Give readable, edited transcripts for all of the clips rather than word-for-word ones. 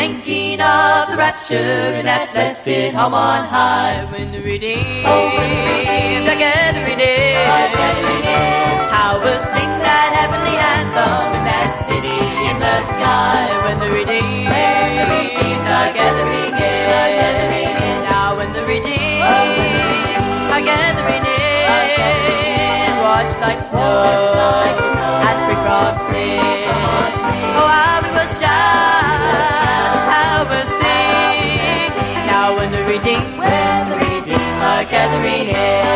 thinking of the rapture in that blessed home on high, when the redeemed are gathering in. How we'll sing that heavenly anthem in that city in the sky, when the redeemed are gathering in. Now when the redeemed are gathering in, washed like snow and free from sin. Oh, how we will shout, how we'll sing. Now when the redeemed are gathering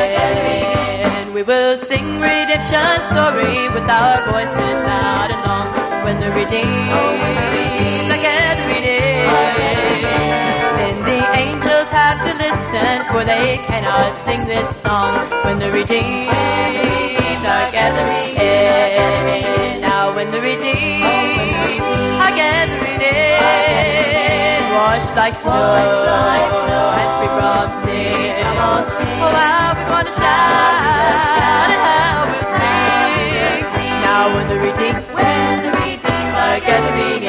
in, we will sing redemption's story with our voices loud and long. When the redeemed are gathering in, then the angels have to listen, for they cannot sing this song. When the redeemed are gathering in. Now when the redeemed are gathering in, washed like snow and free from sin. Oh, how we want to shout and how we'll sing. Now when the redeemed are gathering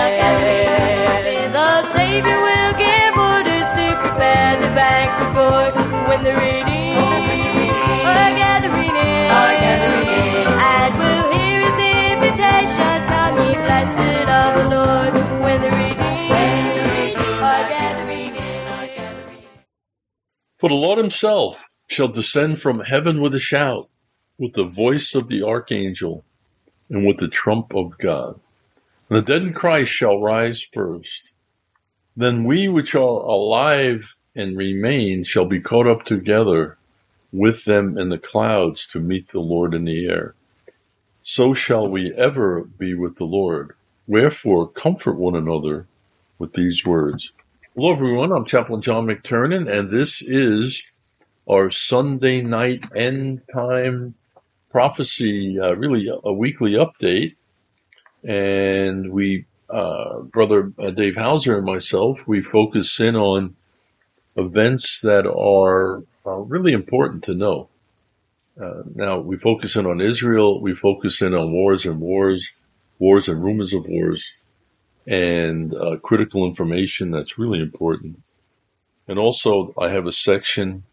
in, the Savior will give orders to prepare the banquet for when the redeemed are gathering in, and we'll hear his invitation, come ye blessed of the Lord, when the redeemed are gathering in. For the Lord himself shall descend from heaven with a shout, with the voice of the archangel, and with the trump of God. And the dead in Christ shall rise first. Then we which are alive and remain shall be caught up together with them in the clouds to meet the Lord in the air. So shall we ever be with the Lord. Wherefore, comfort one another with these words. Hello, everyone. I'm Chaplain John McTernan, and this is our Sunday night end time prophecy, really a weekly update. And we, Brother Dave Hauser and myself, we focus in on events that are really important to know. Now, we focus in on Israel, we focus in on wars and rumors of wars, and critical information that's really important. And also, I have a section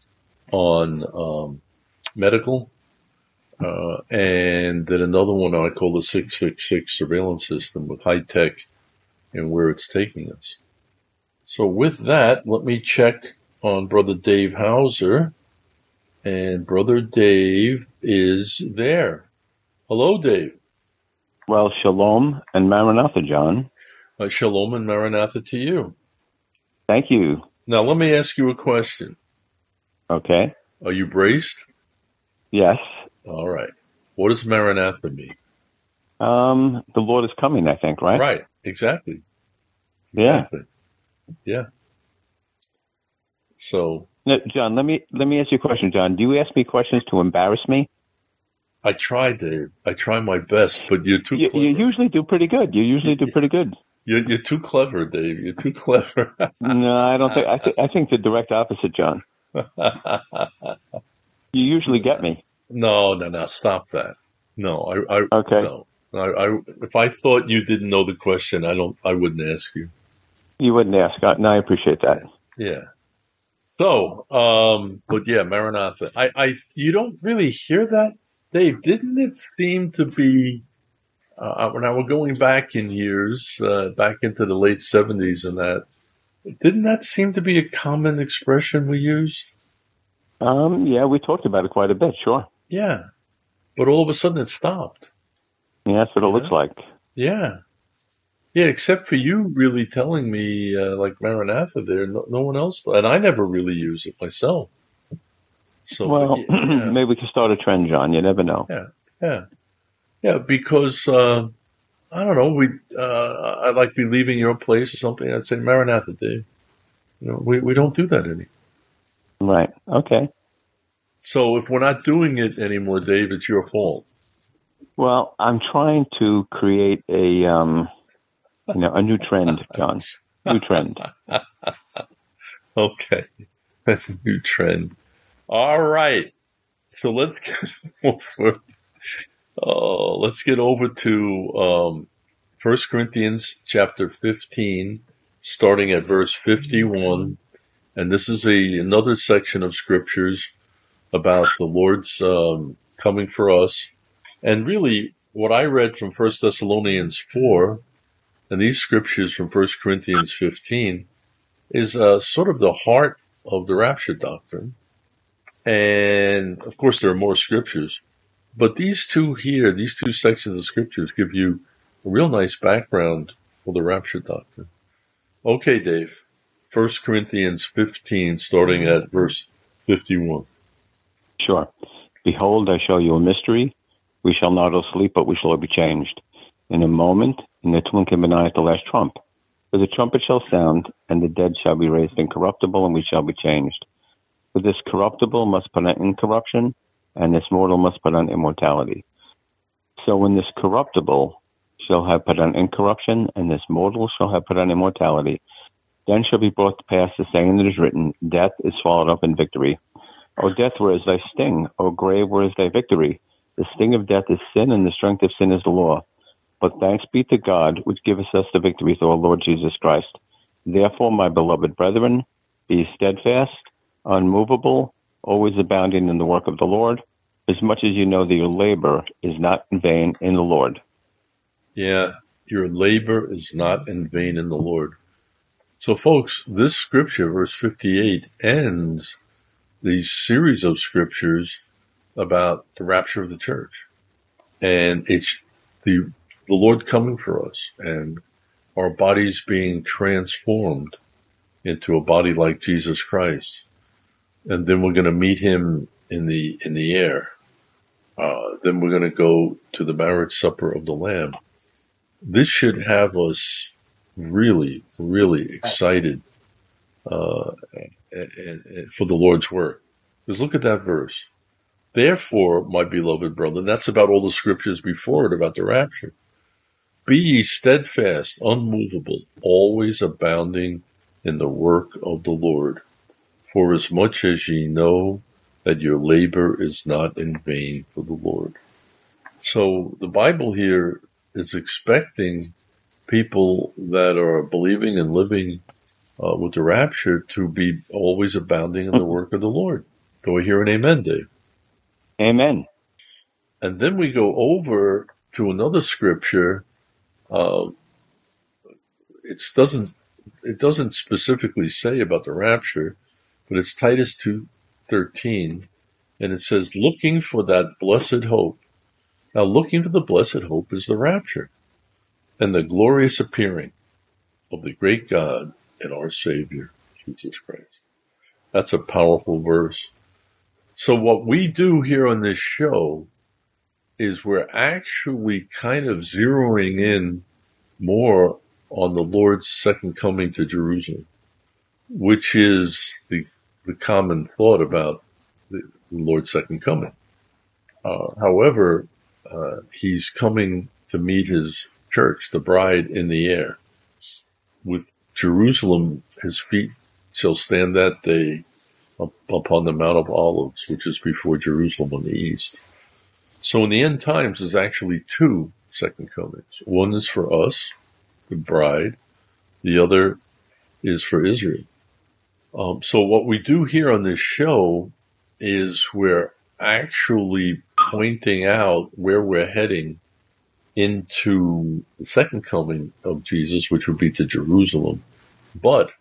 on medical, and then another one I call the 666 surveillance system with high tech and where it's taking us. So with that, let me check on Brother Dave Hauser. And Brother Dave is there. Hello, Dave. Well, shalom and Maranatha, John. Shalom and Maranatha to you. Thank you. Now, let me ask you a question. Okay. Are you braced? Yes. All right. What does Maranatha mean? The Lord is coming, I think, right? Right. Exactly. Yeah. Yeah. So, now, John, let me ask you a question, John. Do you ask me questions to embarrass me? I try, Dave. I try my best, but you're too clever. You usually do pretty good. You're too clever, Dave. You're too clever. No, I don't think. I think the direct opposite, John. You usually get me. No. Stop that. No, okay. No. If I thought you didn't know the question, I wouldn't ask you. You wouldn't ask. No, I appreciate that. Yeah. So, but yeah, Maranatha. You don't really hear that, Dave. Didn't it seem to be, when I were going back in years, back into the late 70s and that, didn't that seem to be a common expression we used? Yeah, we talked about it quite a bit, sure. Yeah. But all of a sudden it stopped. Yeah, that's what it looks like. Yeah. Yeah, except for you really telling me, like Maranatha there, no one else, and I never really use it myself. So, well, yeah. Maybe we can start a trend, John. You never know. Yeah, because, I don't know, I'd like to be leaving your place or something. I'd say Maranatha, Dave. We don't do that anymore. Right. Okay. So if we're not doing it anymore, Dave, it's your fault. Well, I'm trying to create a new trend, John. New trend. Okay. A new trend. All right. So let's get over to 1 Corinthians chapter 15 starting at verse 51. And this is another section of scriptures about the Lord's coming for us. And really, what I read from 1 Thessalonians 4 and these scriptures from 1 Corinthians 15 is sort of the heart of the rapture doctrine. And, of course, there are more scriptures. But these two here, these two sections of scriptures give you a real nice background for the rapture doctrine. Okay, Dave. 1 Corinthians 15, starting at verse 51. Sure. Behold, I show you a mystery. We shall not all sleep, but we shall all be changed. In a moment, in the twinkling of an eye at the last trump. For the trumpet shall sound, and the dead shall be raised incorruptible, and we shall be changed. For this corruptible must put on incorruption, and this mortal must put on immortality. So when this corruptible shall have put on incorruption, and this mortal shall have put on immortality, then shall be brought to pass the saying that is written, Death is swallowed up in victory. O death, where is thy sting? O grave, where is thy victory? The sting of death is sin, and the strength of sin is the law. But thanks be to God, which giveth us the victory through our Lord Jesus Christ. Therefore, my beloved brethren, be steadfast, unmovable, always abounding in the work of the Lord, as much as you know that your labor is not in vain in the Lord. Yeah, your labor is not in vain in the Lord. So, folks, this scripture, verse 58, ends the series of scriptures about the rapture of the church. And it's the Lord coming for us and our bodies being transformed into a body like Jesus Christ. And then we're going to meet him in the air. Then we're going to go to the marriage supper of the Lamb. This should have us really, really excited for the Lord's work. Because look at that verse. Therefore, my beloved brother, that's about all the scriptures before it about the rapture. Be ye steadfast, unmovable, always abounding in the work of the Lord. For as much as ye know that your labor is not in vain for the Lord. So the Bible here is expecting people that are believing and living with the rapture to be always abounding in the work of the Lord. Do we hear an amen, Dave? Amen. And then we go over to another scripture. It doesn't specifically say about the rapture, but it's Titus 2:13, and it says, looking for that blessed hope. Now, looking for the blessed hope is the rapture and the glorious appearing of the great God and our Savior, Jesus Christ. That's a powerful verse. So what we do here on this show is we're actually kind of zeroing in more on the Lord's second coming to Jerusalem, which is the common thought about the Lord's second coming. However, he's coming to meet his church, the bride, in the air. With Jerusalem, his feet shall stand that day upon the Mount of Olives, which is before Jerusalem on the east. So in the end times, there's actually two second comings. One is for us, the bride. The other is for Israel. So what we do here on this show is we're actually pointing out where we're heading into the second coming of Jesus, which would be to Jerusalem. But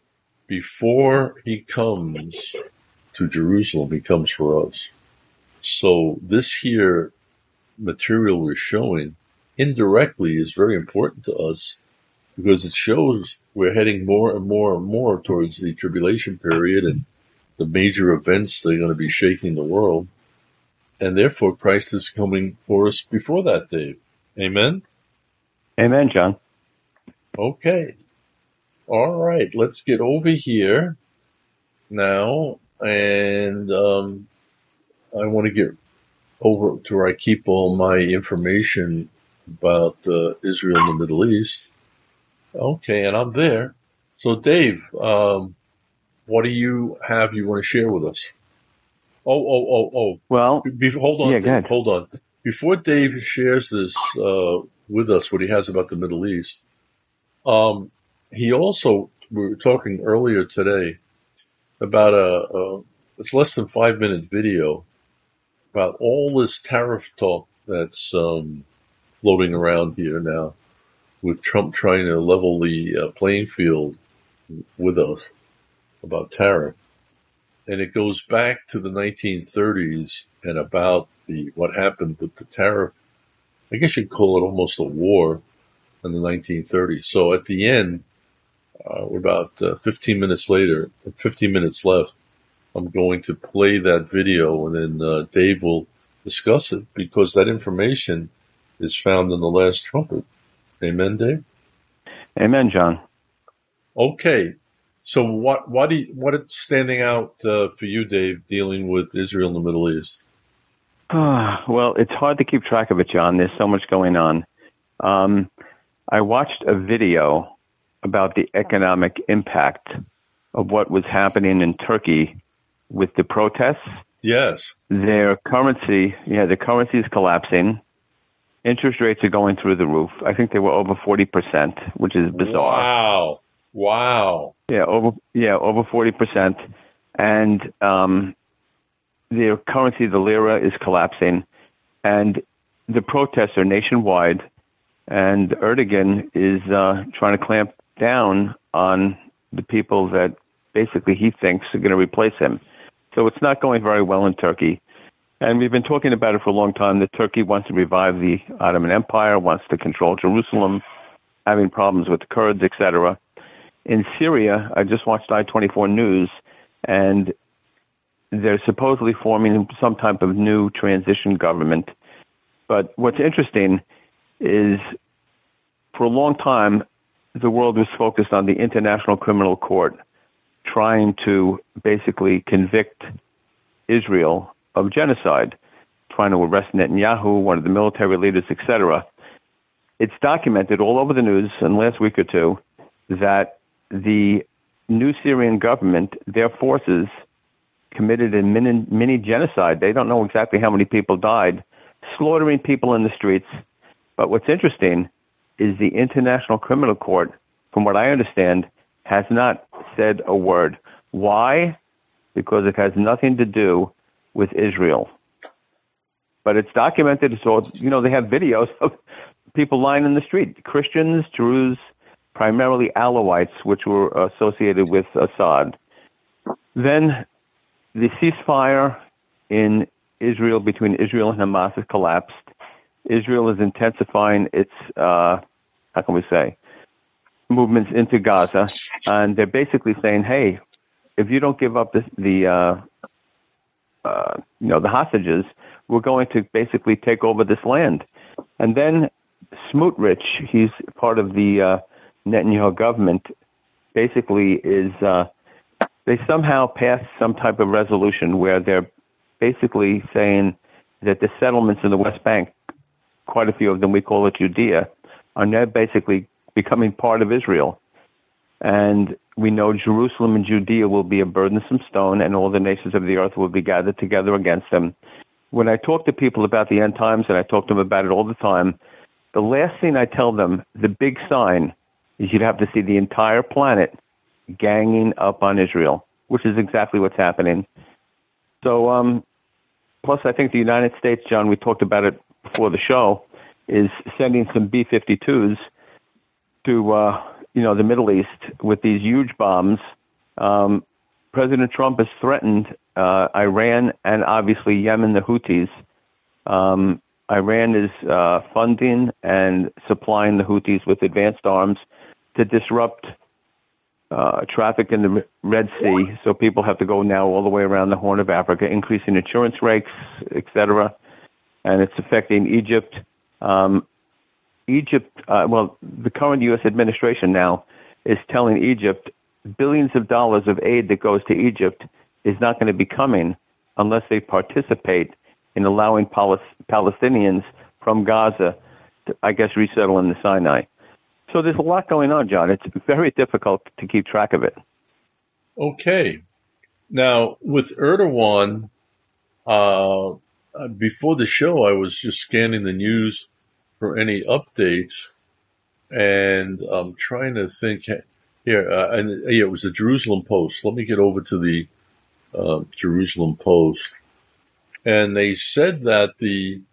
before he comes to Jerusalem, he comes for us. So this here material we're showing indirectly is very important to us because it shows we're heading more and more and more towards the tribulation period and the major events that are going to be shaking the world. And therefore, Christ is coming for us before that, Dave. Amen? Amen, John. Okay. All right. Let's get over here now. And I want to get over to where I keep all my information about Israel and the Middle East. Okay, and I'm there. So, Dave, what do you have you want to share with us? Oh. Well, hold on, yeah, Dave, hold on. Before Dave shares this with us, what he has about the Middle East, he also, we were talking earlier today about it's less than 5 minute video about all this tariff talk that's floating around here now, with Trump trying to level the playing field with us about tariff. And it goes back to the 1930s and about what happened with the tariff. I guess you'd call it almost a war in the 1930s. So at the end, we're about 15 minutes left. I'm going to play that video, and then Dave will discuss it, because that information is found in the last trumpet. Amen, Dave? Amen, John. Okay. So what is standing out for you, Dave, dealing with Israel and the Middle East? Well, it's hard to keep track of it, John. There's so much going on. I watched a video about the economic impact of what was happening in Turkey with the protests. Yes. The currency is collapsing. Interest rates are going through the roof. I think they were over 40%, which is bizarre. Wow. Yeah, over 40%. And their currency, the lira, is collapsing. And the protests are nationwide. And Erdogan is trying to clamp down on the people that basically he thinks are going to replace him. So it's not going very well in Turkey. And we've been talking about it for a long time, that Turkey wants to revive the Ottoman Empire, wants to control Jerusalem, having problems with the Kurds, etc. In Syria, I just watched I-24 News, and they're supposedly forming some type of new transition government. But what's interesting is, for a long time, the world was focused on the International Criminal Court, trying to basically convict Israel of genocide, trying to arrest Netanyahu, one of the military leaders, etc. It's documented all over the news in the last week or two that the new Syrian government, their forces, committed a mini genocide. They don't know exactly how many people died, slaughtering people in the streets. But what's interesting is the International Criminal Court, from what I understand, has not said a word. Why? Because it has nothing to do with Israel. But it's documented, so, they have videos of people lying in the street, Christians, Druze, primarily Alawites, which were associated with Assad. Then the ceasefire in Israel, between Israel and Hamas, has collapsed. Israel is intensifying its, movements into Gaza, and they're basically saying, hey, if you don't give up the hostages, we're going to basically take over this land. And then Smotrich, he's part of the Netanyahu government, basically is, they somehow passed some type of resolution where they're basically saying that the settlements in the West Bank, quite a few of them, we call it Judea, are now basically becoming part of Israel. And we know Jerusalem and Judea will be a burdensome stone, and all the nations of the earth will be gathered together against them. When I talk to people about the end times, and I talk to them about it all the time, the last thing I tell them, the big sign, is you'd have to see the entire planet ganging up on Israel, which is exactly what's happening. So, plus I think the United States, John, we talked about it before the show, is sending some B-52s to the Middle East with these huge bombs. President Trump has threatened Iran and obviously Yemen, the Houthis. Iran is funding and supplying the Houthis with advanced arms to disrupt traffic in the Red Sea, so people have to go now all the way around the Horn of Africa, increasing insurance rates, etc. And it's affecting Egypt. The current U.S. administration now is telling Egypt billions of dollars of aid that goes to Egypt is not going to be coming unless they participate in allowing Palestinians from Gaza to, resettle in the Sinai. So there's a lot going on, John. It's very difficult to keep track of it. Okay. Now, with Erdogan, before the show, I was just scanning the news for any updates, and I'm trying to think. Here, it was the Jerusalem Post. Let me get over to the Jerusalem Post. And they said that the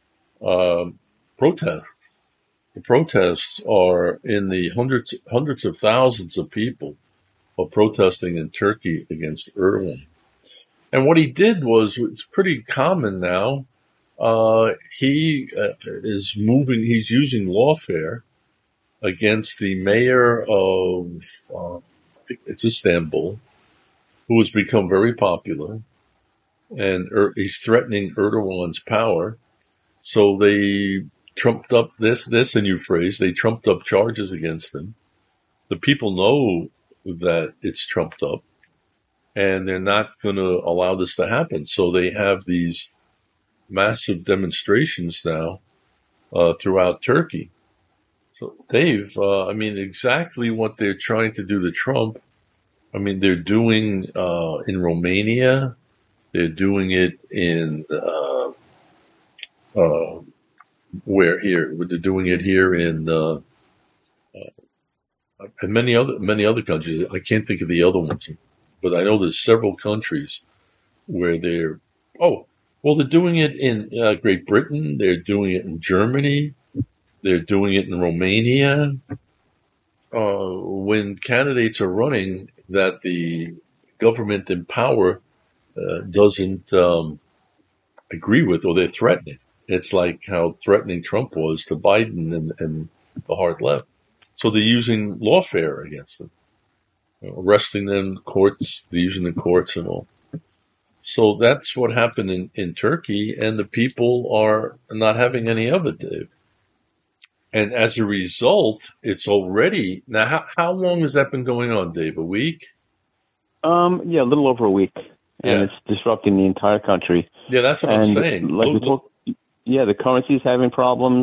protests are in the hundreds of thousands of people are protesting in Turkey against Erdogan. And what he did was, it's pretty common now. He is moving. He's using lawfare against the mayor of, I think it's Istanbul, who has become very popular, and he's threatening Erdogan's power. So they trumped up this and Euphrates. They trumped up charges against him. The people know that it's trumped up, and they're not going to allow this to happen. So they have these massive demonstrations now throughout Turkey. So, Dave, exactly what they're trying to do to Trump. They're doing in Romania. They're doing it in where here? They're doing it here in many other countries. I can't think of the other ones, but I know there's several countries where they're doing it in Great Britain. They're doing it in Germany. They're doing it in Romania. When candidates are running that the government in power doesn't agree with, or they're threatening. It's like how threatening Trump was to Biden and the hard left. So they're using lawfare against them, arresting them, courts, they're using the courts and all. So that's what happened in Turkey, and the people are not having any of it, Dave. And as a result, it's already, now how long has that been going on, Dave? A week? A little over a week. And it's disrupting the entire country. Yeah, that's what I'm saying. The currency's having problems.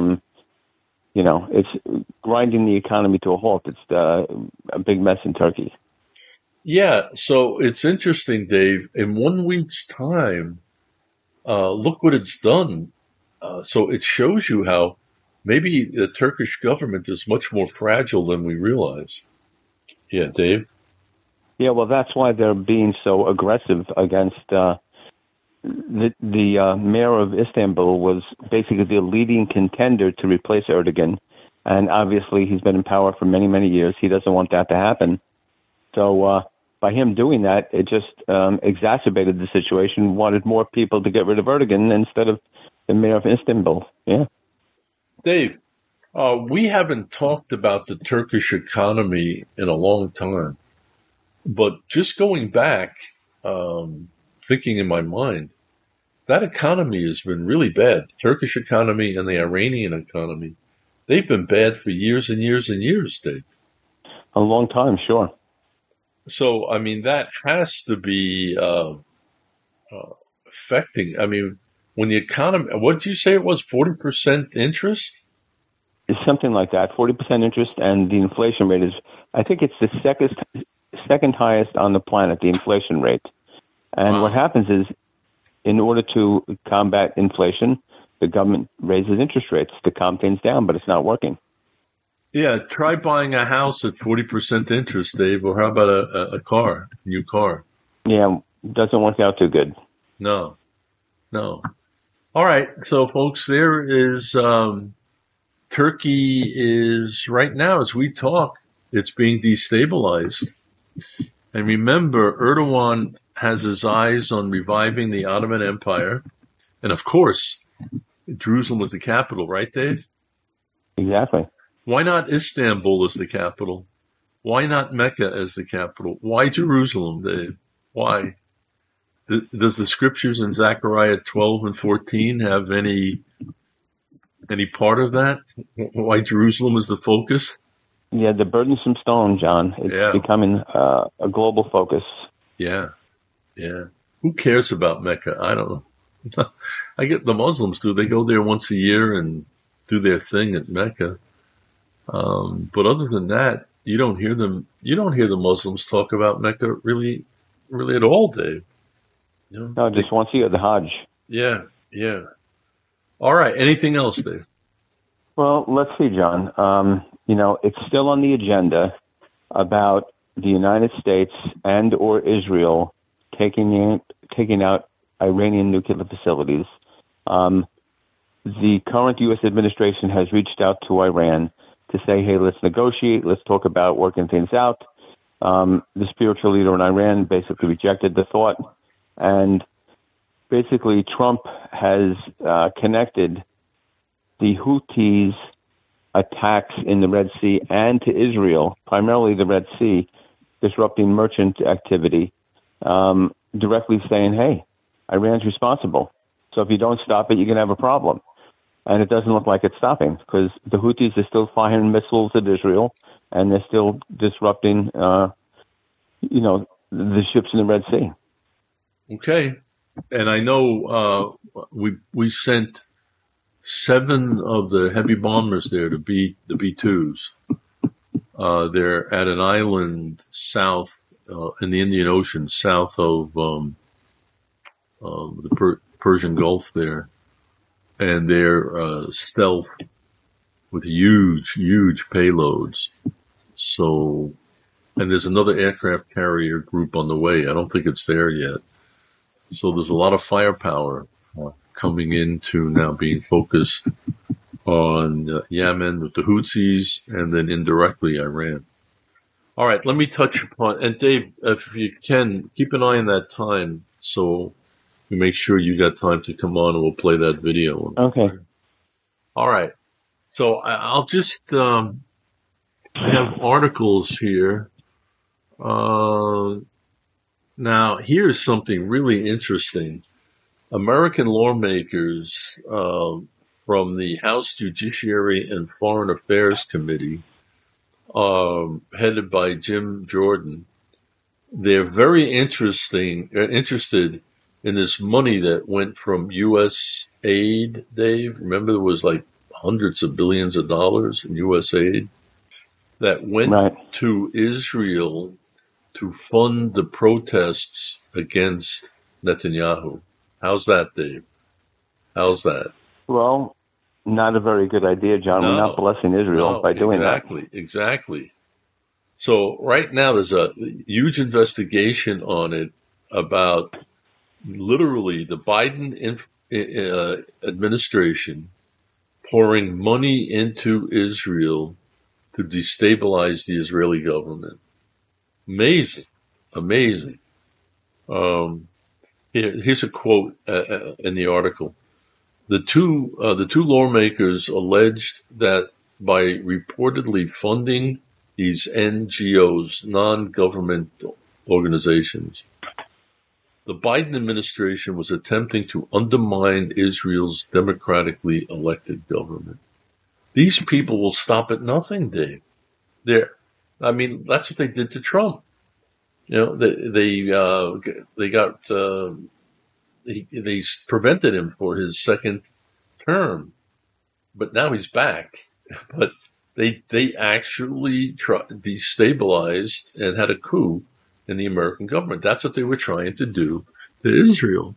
It's grinding the economy to a halt. It's a big mess in Turkey. Yeah, so it's interesting, Dave. In 1 week's time, look what it's done. So it shows you how maybe the Turkish government is much more fragile than we realize. Yeah, Dave? Yeah, well, that's why they're being so aggressive against the mayor of Istanbul was basically the leading contender to replace Erdogan. And obviously he's been in power for many, many years. He doesn't want that to happen. So by him doing that, it just exacerbated the situation, wanted more people to get rid of Erdogan instead of the mayor of Istanbul. Yeah. Dave, we haven't talked about the Turkish economy in a long time. But just going back, thinking in my mind, that economy has been really bad. The Turkish economy and the Iranian economy, they've been bad for years and years and years, Dave. A long time, sure. So, that has to be affecting. When the economy, what did you say it was, 40% interest? It's something like that, 40% interest, and the inflation rate is, I think it's the second highest on the planet, the inflation rate. And What happens is, in order to combat inflation, the government raises interest rates to calm things down, but it's not working. Yeah, try buying a house at 40% interest, Dave, or how about a new car? Yeah, doesn't work out too good. No. All right, so folks, there is, Turkey is, right now as we talk, it's being destabilized. And remember, Erdogan has his eyes on reviving the Ottoman Empire. And of course, Jerusalem was the capital, right, Dave? Exactly. Why not Istanbul as the capital? Why not Mecca as the capital? Why Jerusalem, Dave? Why? Does the scriptures in Zechariah 12 and 14 have any part of that? Why Jerusalem is the focus? Yeah, the burdensome stone, John. It's becoming a global focus. Yeah. Who cares about Mecca? I don't know. I get the Muslims do. They go there once a year and do their thing at Mecca. But other than that, you don't hear the Muslims talk about Mecca really at all, Dave. No, just once a year, the Hajj. Yeah. All right. Anything else, Dave? Well, let's see, John. It's still on the agenda about the United States and or Israel taking out Iranian nuclear facilities. The current U.S. administration has reached out to Iran to say, hey, let's negotiate, let's talk about working things out. The spiritual leader in Iran basically rejected the thought, and basically Trump has connected the Houthis' attacks in the Red Sea and to Israel, primarily the Red Sea, disrupting merchant activity, directly saying, hey, Iran's responsible. So if you don't stop it, you're going to have a problem. And it doesn't look like it's stopping because the Houthis are still firing missiles at Israel, and they're still disrupting, the ships in the Red Sea. Okay. And I know we sent 7 of the heavy bombers there to the B-2s. They're at an island south in the Indian Ocean, south of the Persian Gulf there. And they're stealth with huge payloads. So, and there's another aircraft carrier group on the way. I don't think it's there yet. So there's a lot of firepower coming into now being focused on Yemen with the Houthis and then indirectly Iran. All right, let me touch upon, and Dave, if you can, keep an eye on that time so we make sure you got time to come on and we'll play that video. Okay. All right. So I'll just, I have articles here. Now here's something really interesting. American lawmakers, from the House Judiciary and Foreign Affairs Committee, headed by Jim Jordan, they're very interested in this money that went from U.S. aid, Dave. Remember, there was like hundreds of billions of dollars in U.S. aid that went to Israel to fund the protests against Netanyahu. How's that, Dave? How's that? Well, not a very good idea, John. We're not blessing Israel by doing that. Exactly. So right now there's a huge investigation on it about literally the Biden administration pouring money into Israel to destabilize the Israeli government. Amazing. Here's a quote in the article. The two lawmakers alleged that by reportedly funding these NGOs, non-government organizations, the Biden administration was attempting to undermine Israel's democratically elected government. These people will stop at nothing, Dave. That's what they did to Trump. They prevented him for his second term, but now he's back. But they actually destabilized and had a coup in the American government. That's what they were trying to do to Israel.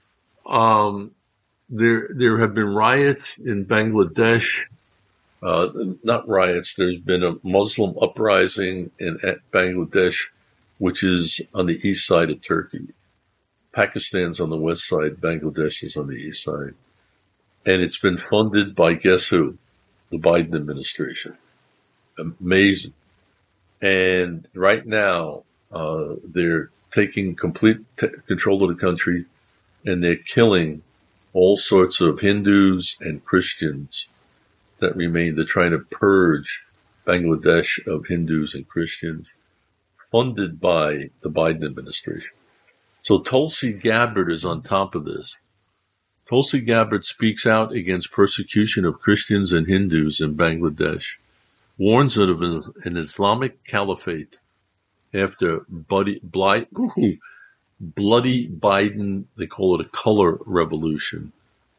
There have been riots in Bangladesh. Not riots. There's been a Muslim uprising in Bangladesh, which is on the east side of Turkey. Pakistan's on the west side. Bangladesh is on the east side. And it's been funded by guess who? The Biden administration. Amazing. And right now, they're taking complete control of the country, and they're killing all sorts of Hindus and Christians that remain. They're trying to purge Bangladesh of Hindus and Christians, funded by the Biden administration. So Tulsi Gabbard is on top of this. Tulsi Gabbard speaks out against persecution of Christians and Hindus in Bangladesh, warns of an Islamic caliphate after bloody Biden, they call it a color revolution.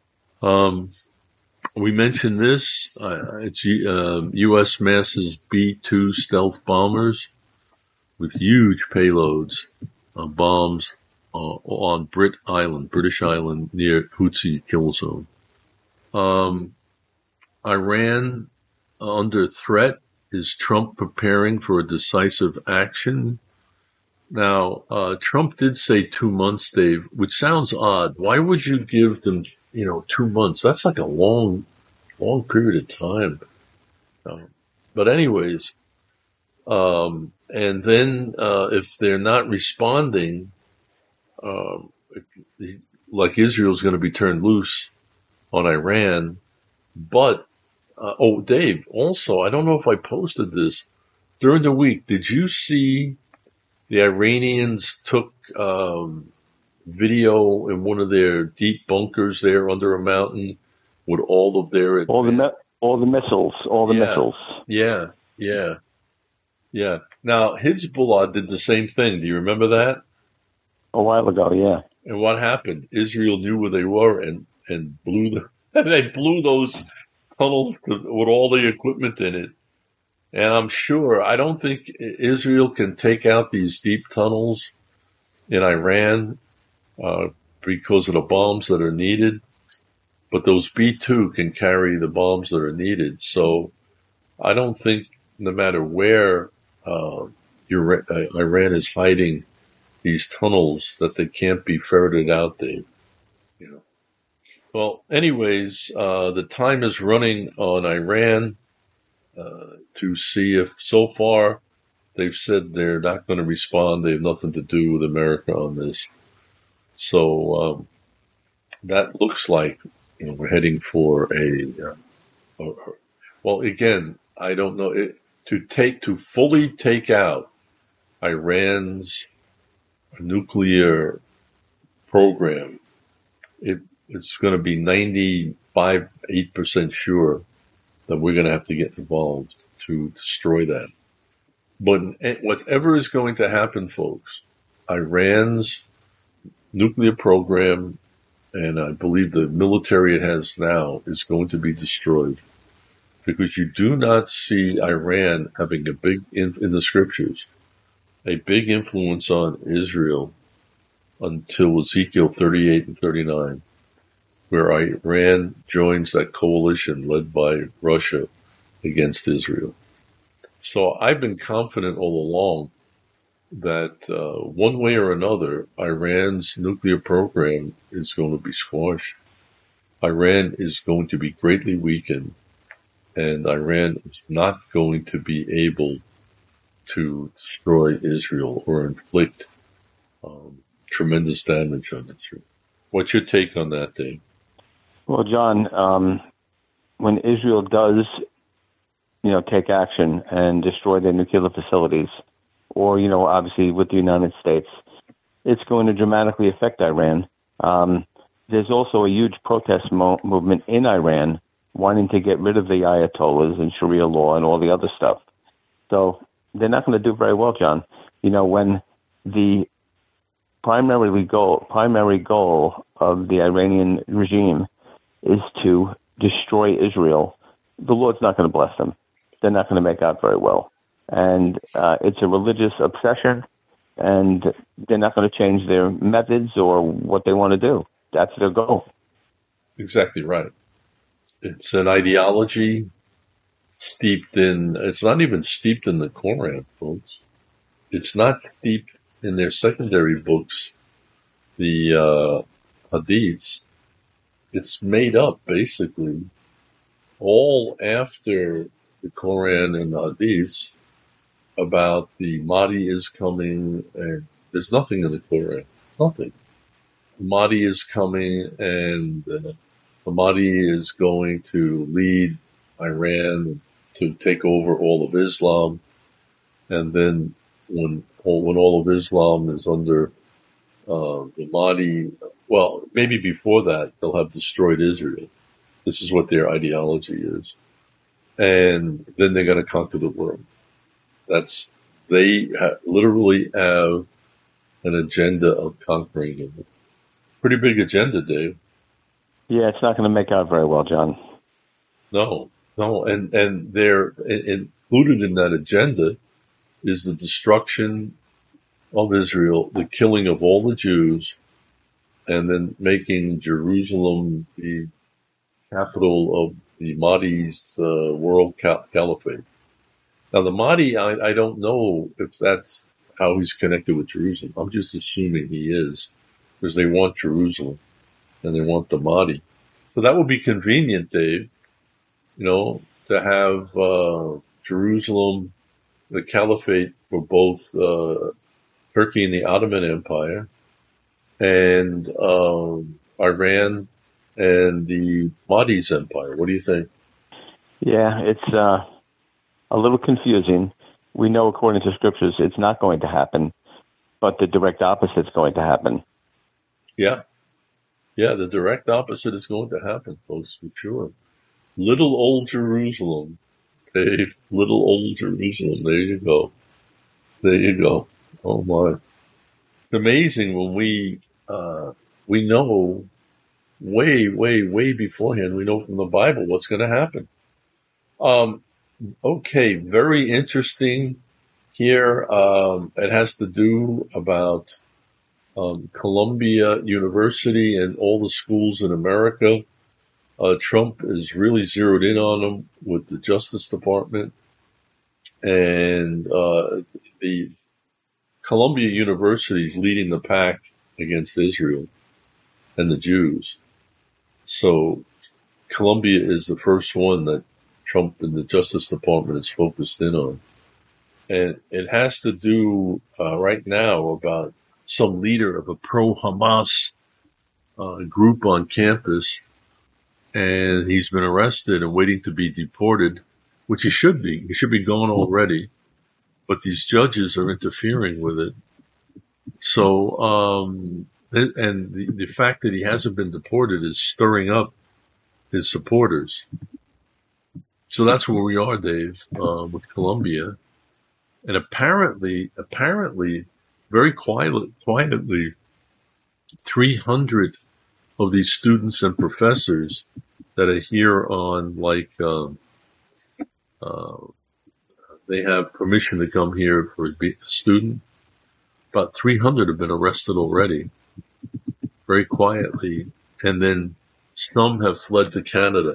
We mentioned this. It's U.S. masses B-2 stealth bombers with huge payloads, bombs on British Island near Houthi kill zone. Iran under threat is Trump preparing for a decisive action? Now, Trump did say 2 months, Dave, which sounds odd. Why would you give them, 2 months? That's like a long period of time. But anyways, and then if they're not responding, like Israel's going to be turned loose on Iran. But, Dave, also, I don't know if I posted this. During the week, did you see the Iranians took video in one of their deep bunkers there under a mountain with all of their... All the missiles. Yeah. Now, Hezbollah did the same thing. Do you remember that? A while ago, yeah. And what happened? Israel knew where they were and they blew those tunnels with all the equipment in it. And I don't think Israel can take out these deep tunnels in Iran because of the bombs that are needed. But those B-2 can carry the bombs that are needed. So I don't think no matter where Iran is hiding these tunnels that they can't be ferreted out, Dave. Well, anyways, the time is running on Iran to see if, so far, they've said they're not going to respond. They have nothing to do with America on this. So that looks like we're heading for well, again, I don't know, to fully take out Iran's nuclear program, it's going to be 8% sure that we're going to have to get involved to destroy that. But whatever is going to happen, folks, Iran's nuclear program, and I believe the military it has now, is going to be destroyed. Because you do not see Iran having a big, in the scriptures, a big influence on Israel until Ezekiel 38 and 39, where Iran joins that coalition led by Russia against Israel. So I've been confident all along that one way or another, Iran's nuclear program is going to be squashed. Iran is going to be greatly weakened, and Iran is not going to be able to destroy Israel or inflict tremendous damage on Israel. What's your take on that, Dave? Well, John, when Israel does, take action and destroy their nuclear facilities, or, obviously with the United States, it's going to dramatically affect Iran. There's also a huge protest movement in Iran wanting to get rid of the Ayatollahs and Sharia law and all the other stuff. So they're not going to do very well, John. When the primary goal of the Iranian regime is to destroy Israel, the Lord's not going to bless them. They're not going to make out very well. And it's a religious obsession, and they're not going to change their methods or what they want to do. That's their goal. Exactly right. It's an ideology it's not even steeped in the Quran, folks. It's not steeped in their secondary books, the Hadiths. It's made up, basically, all after the Quran and the Hadiths about the Mahdi is coming, and there's nothing in the Quran. Nothing. The Mahdi is coming, and the Mahdi is going to lead Iran to take over all of Islam, and then when all of Islam is under the Mahdi, well, maybe before that, they'll have destroyed Israel. This is what their ideology is. And then they're going to conquer the world. They literally have an agenda of conquering it. Pretty big agenda, Dave. Yeah, it's not going to make out very well, John. No, and they're included in that agenda is the destruction of Israel, the killing of all the Jews, and then making Jerusalem the capital of the Mahdi's world caliphate. Now, the Mahdi, I don't know if that's how he's connected with Jerusalem. I'm just assuming he is, because they want Jerusalem and they want the Mahdi. So that would be convenient, Dave, to have Jerusalem, the caliphate for both Turkey and the Ottoman Empire, and Iran and the Mahdi's empire. What do you think? Yeah, it's a little confusing. We know, according to scriptures, it's not going to happen, but the direct opposite is going to happen. Yeah, the direct opposite is going to happen, folks, for sure. Little old Jerusalem, Dave. Little old Jerusalem. There you go. Oh my! It's amazing when we know way beforehand. We know from the Bible what's going to happen. Okay, very interesting here. It has to do about Columbia University and all the schools in America. Trump is really zeroed in on them with the Justice Department, and the Columbia University is leading the pack against Israel and the Jews. So Columbia is the first one that Trump and the Justice Department is focused in on. And it has to do right now about some leader of a pro-Hamas group on campus, and he's been arrested and waiting to be deported, which he should be. He should be gone already, but these judges are interfering with it. So, and the fact that he hasn't been deported is stirring up his supporters. So that's where we are, Dave, with Columbia. And apparently, very quietly, 300 of these students and professors that are here on, they have permission to come here for a student. About 300 have been arrested already, very quietly. And then some have fled to Canada.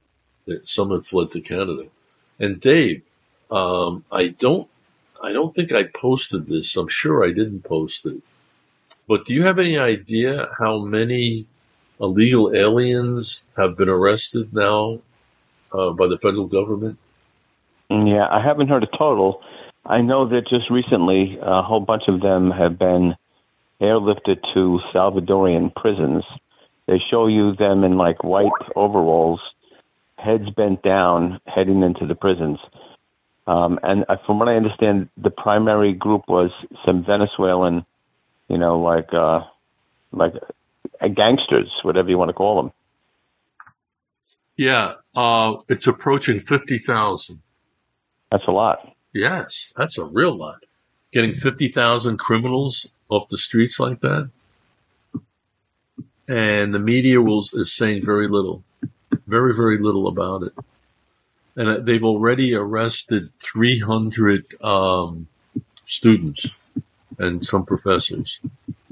And Dave, I don't think I posted this. I'm sure I didn't post it. But do you have any idea how many illegal aliens have been arrested now by the federal government? Yeah, I haven't heard a total. I know that just recently a whole bunch of them have been airlifted to Salvadorian prisons. They show you them in white overalls, heads bent down, heading into the prisons. And from what I understand, the primary group was some Venezuelan, gangsters, whatever you want to call them. Yeah, it's approaching 50,000. That's a lot. Yes, that's a real lot. Getting 50,000 criminals off the streets like that. And the media is saying very little, very, very little about it. And they've already arrested 300 students and some professors.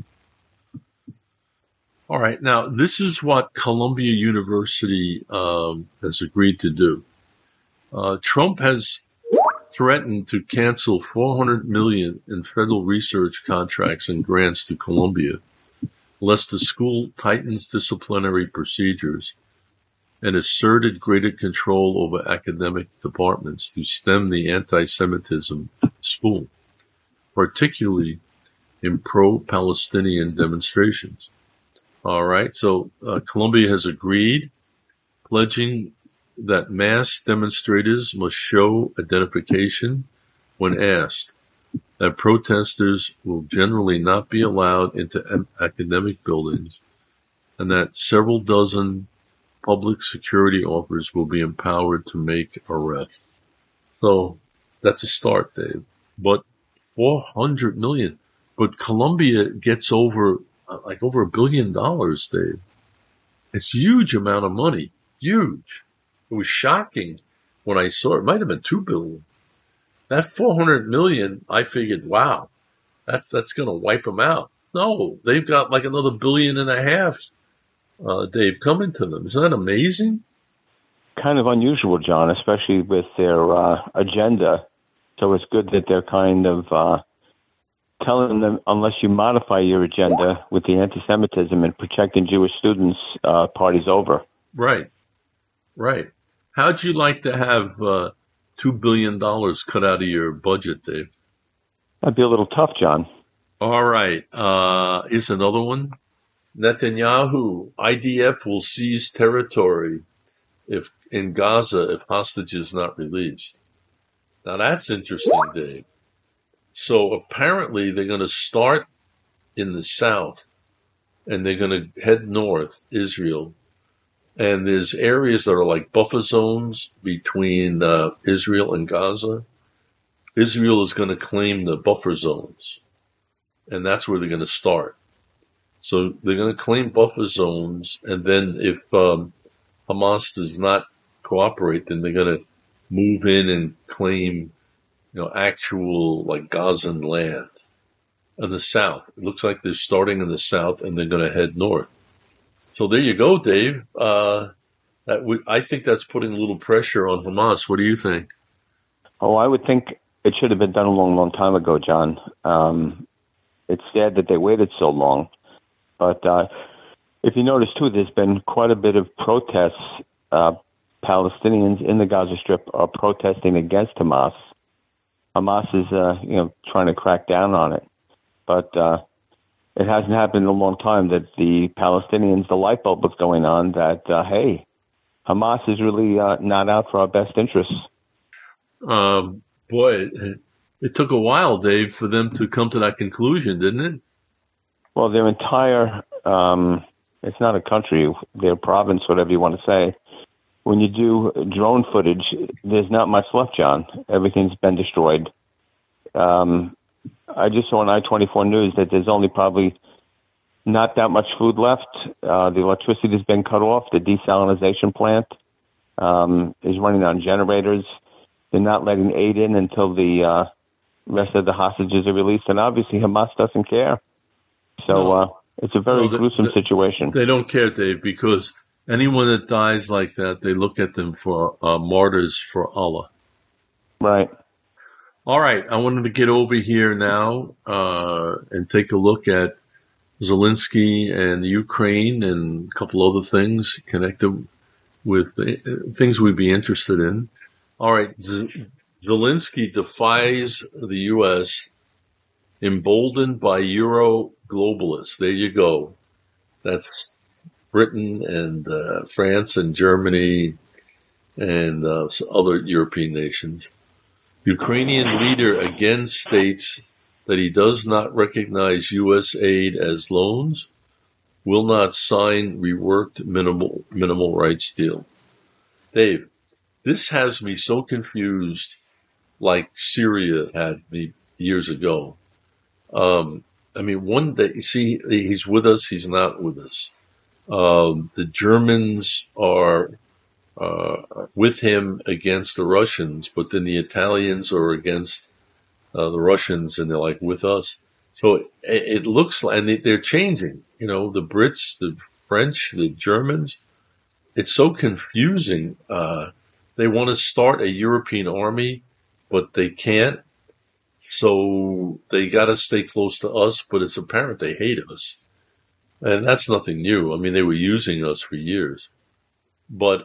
All right. Now, this is what Columbia University has agreed to do. Trump has threatened to cancel $400 million in federal research contracts and grants to Columbia, lest the school tightens disciplinary procedures and asserted greater control over academic departments to stem the anti-Semitism at the school, particularly in pro-Palestinian demonstrations. All right, so Columbia has agreed, pledging that mass demonstrators must show identification when asked, that protesters will generally not be allowed into academic buildings, and that several dozen public security officers will be empowered to make arrests. So that's a start, Dave. But $400 million. But Columbia gets over $1 billion, Dave. It's a huge amount of money. Huge. It was shocking when I saw it. It might have been $2 billion. That $400 million, I figured, wow, that's going to wipe them out. No, they've got another $1.5 billion, Dave, coming to them. Isn't that amazing? Kind of unusual, John, especially with their agenda So it's good that they're kind of telling them, unless you modify your agenda with the anti-Semitism and protecting Jewish students, party's over. Right. How'd you like to have $2 billion cut out of your budget, Dave? That'd be a little tough, John. All right. Here's another one. Netanyahu, IDF will seize territory in Gaza if hostages not released. Now that's interesting, Dave. So apparently they're going to start in the south and they're going to head north, Israel. And there's areas that are like buffer zones between Israel and Gaza. Israel is going to claim the buffer zones, and that's where they're going to start. So they're going to claim buffer zones, and then if Hamas does not cooperate, then they're going to move in and claim, actual like Gazan land in the south. It looks like they're starting in the south, and they're going to head north. So there you go, Dave. I think that's putting a little pressure on Hamas. What do you think? Oh, I would think it should have been done a long, long time ago, John. It's sad that they waited so long. But if you notice, too, there's been quite a bit of protests. Palestinians in the Gaza Strip are protesting against Hamas. Hamas is, trying to crack down on it. But it hasn't happened in a long time that the Palestinians, the light bulb was going on that, hey, Hamas is really not out for our best interests. Boy, it took a while, Dave, for them to come to that conclusion, didn't it? Well, their entire, it's not a country, their province, whatever you want to say. When you do drone footage, there's not much left, John. Everything's been destroyed. I just saw on I-24 News that there's only probably not that much food left. The electricity has been cut off. The desalinization plant is running on generators. They're not letting aid in until the rest of the hostages are released. And obviously Hamas doesn't care. So it's a very gruesome situation. They don't care, Dave, because anyone that dies like that, they look at them for martyrs for Allah. Right. All right, I wanted to get over here now and take a look at Zelensky and Ukraine and a couple other things connected with things we'd be interested in. All right, Zelensky defies the U.S., emboldened by Euro globalists. There you go. That's Britain and France and Germany and other European nations. Ukrainian leader again states that he does not recognize U.S. aid as loans, will not sign reworked minimal rights deal. Dave, this has me so confused, like Syria had me years ago. One day, see, he's with us, he's not with us. The Germans are with him against the Russians, but then the Italians are against the Russians, and they're like with us. So it looks like, and they're changing. The Brits, the French, the Germans. It's so confusing. They want to start a European army, but they can't. So they got to stay close to us, but it's apparent they hate us. And that's nothing new. I mean, they were using us for years. But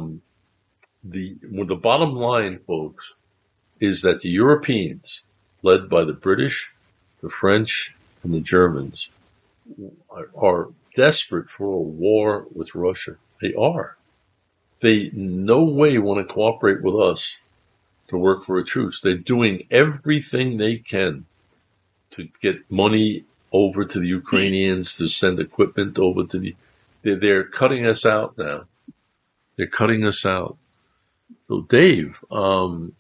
the bottom line, folks, is that the Europeans, led by the British, the French, and the Germans, are desperate for a war with Russia. They are. They no way want to cooperate with us to work for a truce. They're doing everything they can to get money over to the Ukrainians, to send equipment over to they're cutting us out now. They're cutting us out. So Dave, Trump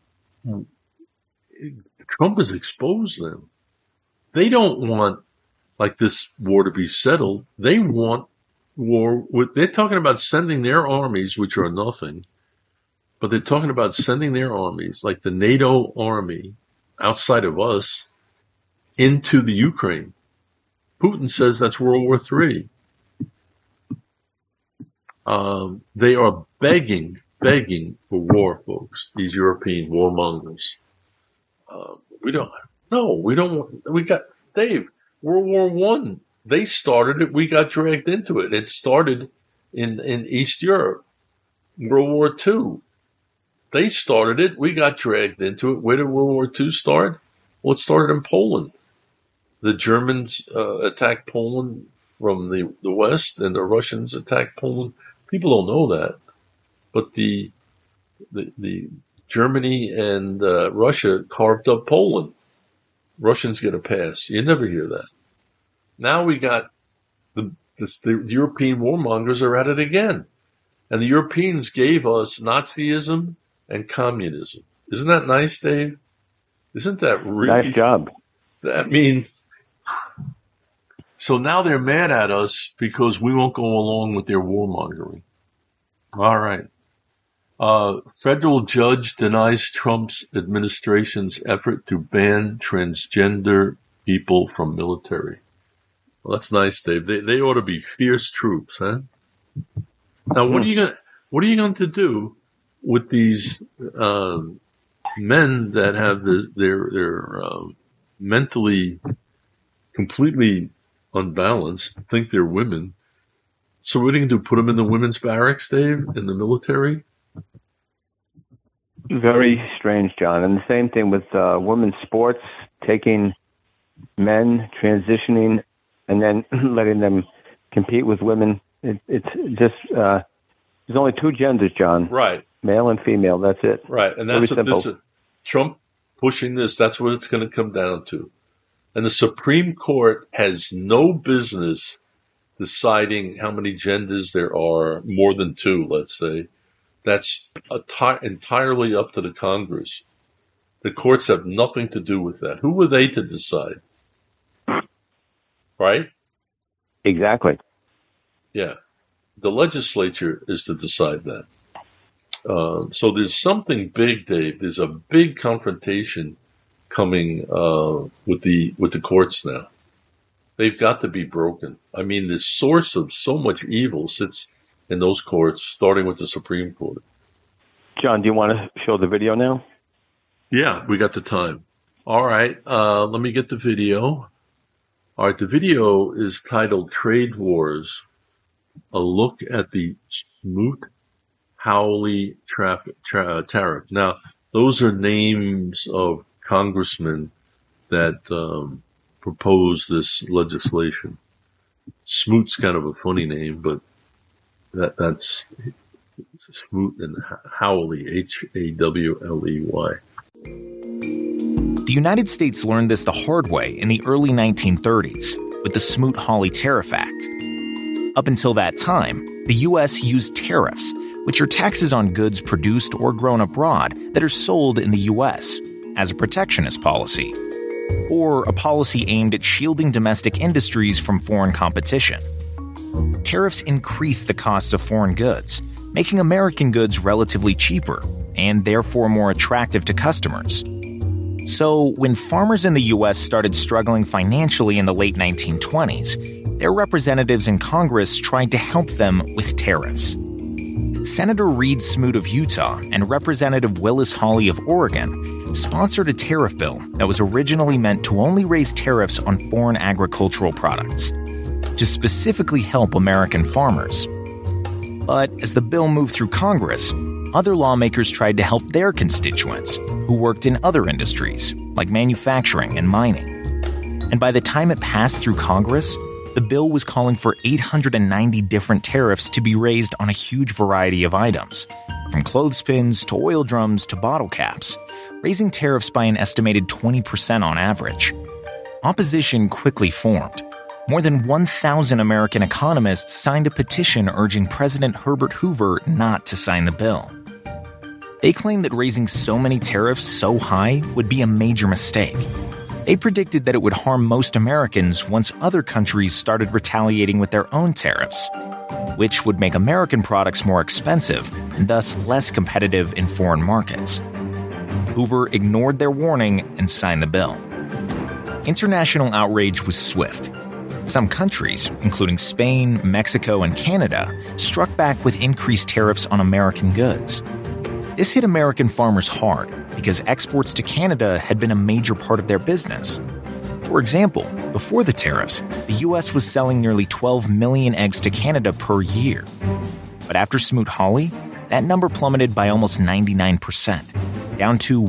has exposed them. They don't want like this war to be settled. They want war they're talking about sending their armies, which are nothing, but they're talking about sending their armies, like the NATO army outside of us, into the Ukraine. Putin says that's World War III. They are begging for war, folks, these European warmongers. We don't. No, we don't. We got Dave. World War One. They started it. We got dragged into it. It started in East Europe. World War II. They started it. We got dragged into it. Where did World War II start? Well, it started in Poland. The Germans attacked Poland from the west, and the Russians attacked Poland. People don't know that, but the Germany and Russia carved up Poland. Russians get a pass. You never hear that. Now we got the European warmongers are at it again, and the Europeans gave us Nazism and communism. Isn't that nice, Dave? Isn't that really nice job? So now they're mad at us because we won't go along with their warmongering. All right. Federal judge denies Trump's administration's effort to ban transgender people from military. Well, that's nice, Dave. They ought to be fierce troops, huh? Now, what are you going to do with these men that have their mentally completely unbalanced, think they're women? So what are you going to do? Put them in the women's barracks, Dave, in the military? Very strange, John. And the same thing with women's sports, taking men, transitioning, and then letting them compete with women. It's just, there's only two genders, John. Right. Male and female, that's it. Right, and that's what this is. Trump pushing this, that's what it's going to come down to. And the Supreme Court has no business deciding how many genders there are, more than two, let's say. That's entirely up to the Congress. The courts have nothing to do with that. Who are they to decide? Right? Exactly. Yeah. The legislature is to decide that. So there's something big, Dave. There's a big confrontation coming with the courts now. They've got to be broken. I mean, the source of so much evil sits in those courts, starting with the Supreme Court. John, do you want to show the video now? Yeah, we got the time. All right, let me get the video. All right, the video is titled Trade Wars, a look at the Smoot-Hawley tariff. Now, those are names of congressmen that proposed this legislation. Smoot's kind of a funny name, but that's Smoot and Hawley, Hawley. The United States learned this the hard way in the early 1930s with the Smoot-Hawley Tariff Act. Up until that time, the U.S. used tariffs, which are taxes on goods produced or grown abroad that are sold in the U.S., as a protectionist policy, or a policy aimed at shielding domestic industries from foreign competition. Tariffs increase the cost of foreign goods, making American goods relatively cheaper and therefore more attractive to customers. So, when farmers in the U.S. started struggling financially in the late 1920s, their representatives in Congress tried to help them with tariffs. Senator Reed Smoot of Utah and Representative Willis Hawley of Oregon sponsored a tariff bill that was originally meant to only raise tariffs on foreign agricultural products, to specifically help American farmers. But as the bill moved through Congress, other lawmakers tried to help their constituents who worked in other industries, like manufacturing and mining. And by the time it passed through Congress, the bill was calling for 890 different tariffs to be raised on a huge variety of items, from clothespins to oil drums to bottle caps, raising tariffs by an estimated 20% on average. Opposition quickly formed. More than 1,000 American economists signed a petition urging President Herbert Hoover not to sign the bill. They claimed that raising so many tariffs so high would be a major mistake. They predicted that it would harm most Americans once other countries started retaliating with their own tariffs, which would make American products more expensive and thus less competitive in foreign markets. Hoover ignored their warning and signed the bill. International outrage was swift. Some countries, including Spain, Mexico, and Canada, struck back with increased tariffs on American goods. This hit American farmers hard because exports to Canada had been a major part of their business. For example, before the tariffs, the U.S. was selling nearly 12 million eggs to Canada per year. But after Smoot-Hawley, that number plummeted by almost 99%, down to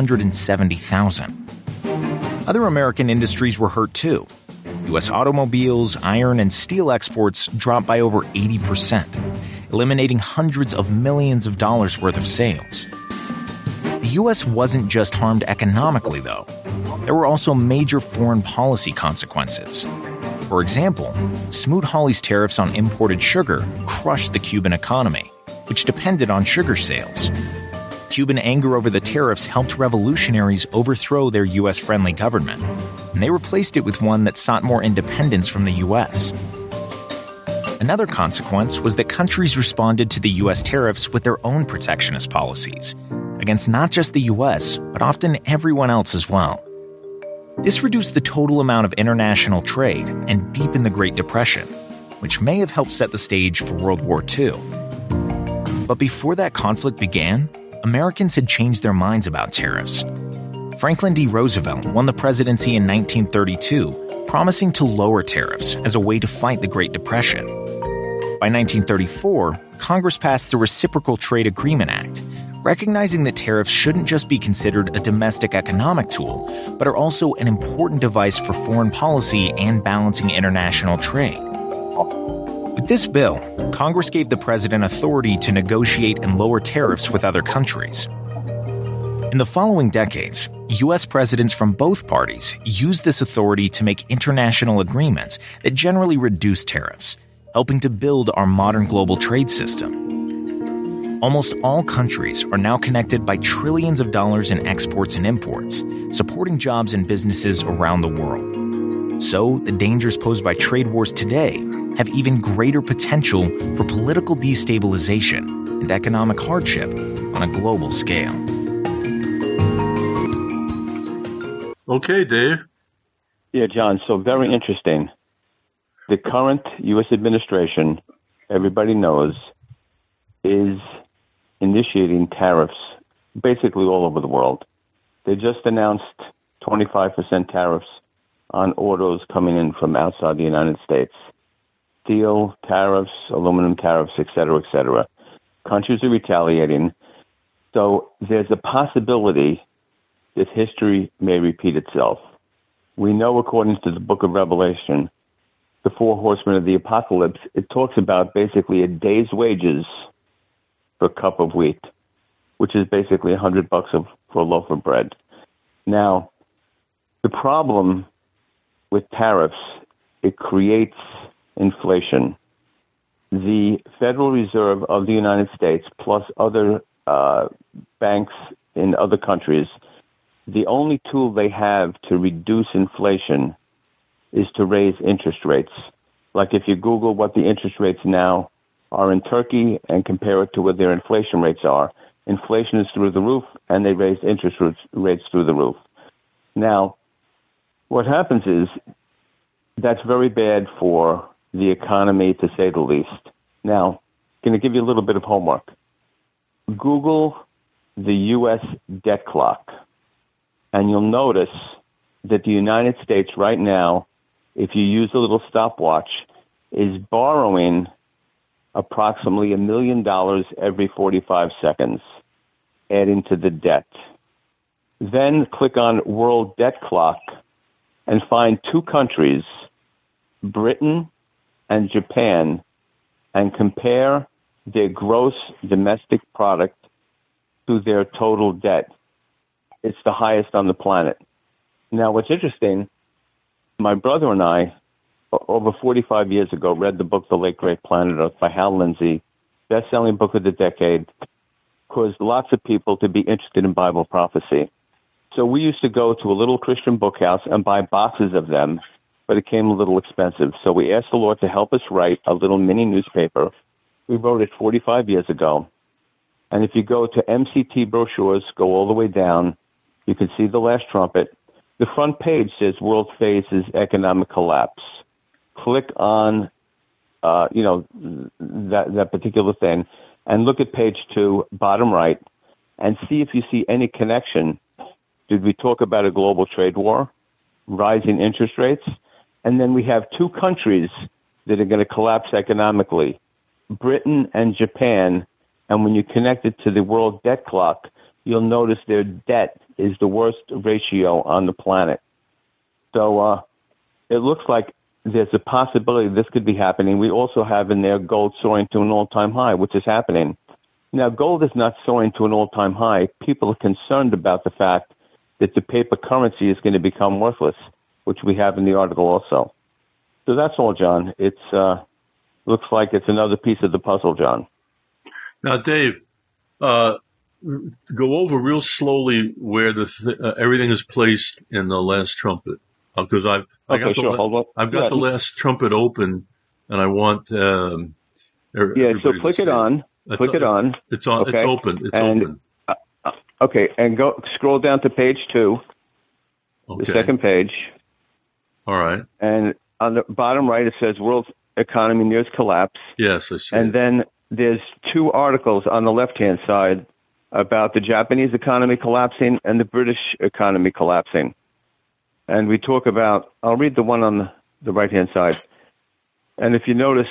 170,000. Other American industries were hurt too. U.S. automobiles, iron, and steel exports dropped by over 80%, eliminating hundreds of millions of dollars worth of sales. The U.S. wasn't just harmed economically, though. There were also major foreign policy consequences. For example, Smoot-Hawley's tariffs on imported sugar crushed the Cuban economy, which depended on sugar sales. Cuban anger over the tariffs helped revolutionaries overthrow their U.S.-friendly government, and they replaced it with one that sought more independence from the U.S. Another consequence was that countries responded to the U.S. tariffs with their own protectionist policies, against not just the U.S., but often everyone else as well. This reduced the total amount of international trade and deepened the Great Depression, which may have helped set the stage for World War II. But before that conflict began, Americans had changed their minds about tariffs. Franklin D. Roosevelt won the presidency in 1932, promising to lower tariffs as a way to fight the Great Depression. By 1934, Congress passed the Reciprocal Trade Agreement Act, recognizing that tariffs shouldn't just be considered a domestic economic tool, but are also an important device for foreign policy and balancing international trade. With this bill, Congress gave the president authority to negotiate and lower tariffs with other countries. In the following decades, U.S. presidents from both parties used this authority to make international agreements that generally reduce tariffs, helping to build our modern global trade system. Almost all countries are now connected by trillions of dollars in exports and imports, supporting jobs and businesses around the world. So, the dangers posed by trade wars today have even greater potential for political destabilization and economic hardship on a global scale. Okay, Dave. Yeah, John, so very interesting. The current U.S. administration, everybody knows, is initiating tariffs basically all over the world. They just announced 25% tariffs on autos coming in from outside the United States. Steel tariffs, aluminum tariffs, et cetera, countries are retaliating. So there's a possibility that history may repeat itself. We know, according to the book of Revelation, the four horsemen of the apocalypse, it talks about basically a day's wages for a cup of wheat, which is basically $100 for a loaf of bread. Now, the problem with tariffs, it creates inflation. The Federal Reserve of the United States, plus other banks in other countries, the only tool they have to reduce inflation is to raise interest rates. Like if you Google what the interest rates now are in Turkey and compare it to what their inflation rates are, inflation is through the roof, and they raise interest rates through the roof. Now, what happens is that's very bad for the economy, to say the least. Now, I'm going to give you a little bit of homework. Google the U.S. debt clock, and you'll notice that the United States right now, if you use a little stopwatch, is borrowing approximately $1 million every 45 seconds, adding to the debt. Then click on World Debt Clock and find two countries, Britain and Japan, and compare their gross domestic product to their total debt. It's the highest on the planet. Now, what's interesting, my brother and I, over 45 years ago, read the book The Late Great Planet Earth by Hal Lindsey, best-selling book of the decade, caused lots of people to be interested in Bible prophecy. So we used to go to a little Christian bookhouse and buy boxes of them, but it came a little expensive. So we asked the Lord to help us write a little mini newspaper. We wrote it 45 years ago. And if you go to MCT brochures, go all the way down, you can see The Last Trumpet. The front page says World Faces Economic Collapse. Click on, that particular thing, and look at page 2, bottom right. and see if you see any connection. Did we talk about a global trade war, rising interest rates? And then we have two countries that are going to collapse economically, Britain and Japan. And when you connect it to the world debt clock, you'll notice their debt is the worst ratio on the planet. So it looks like there's a possibility this could be happening. We also have in there gold soaring to an all-time high, which is happening. Now, gold is not soaring to an all-time high. People are concerned about the fact that the paper currency is going to become worthless, which we have in the article also. So that's all, John. It's looks like it's another piece of the puzzle, John. Now, Dave, go over real slowly where everything is placed in the last trumpet, because I've got the last trumpet open, and I want. So click it on. Click it on. It's on. Okay. It's open. It's open. Okay, and scroll down to page 2, the second page. All right. And on the bottom right, it says World Economy Nears Collapse. Yes, I see. And then there's 2 articles on the left-hand side about the Japanese economy collapsing and the British economy collapsing. And we talk about, I'll read the one on the right-hand side. And if you notice,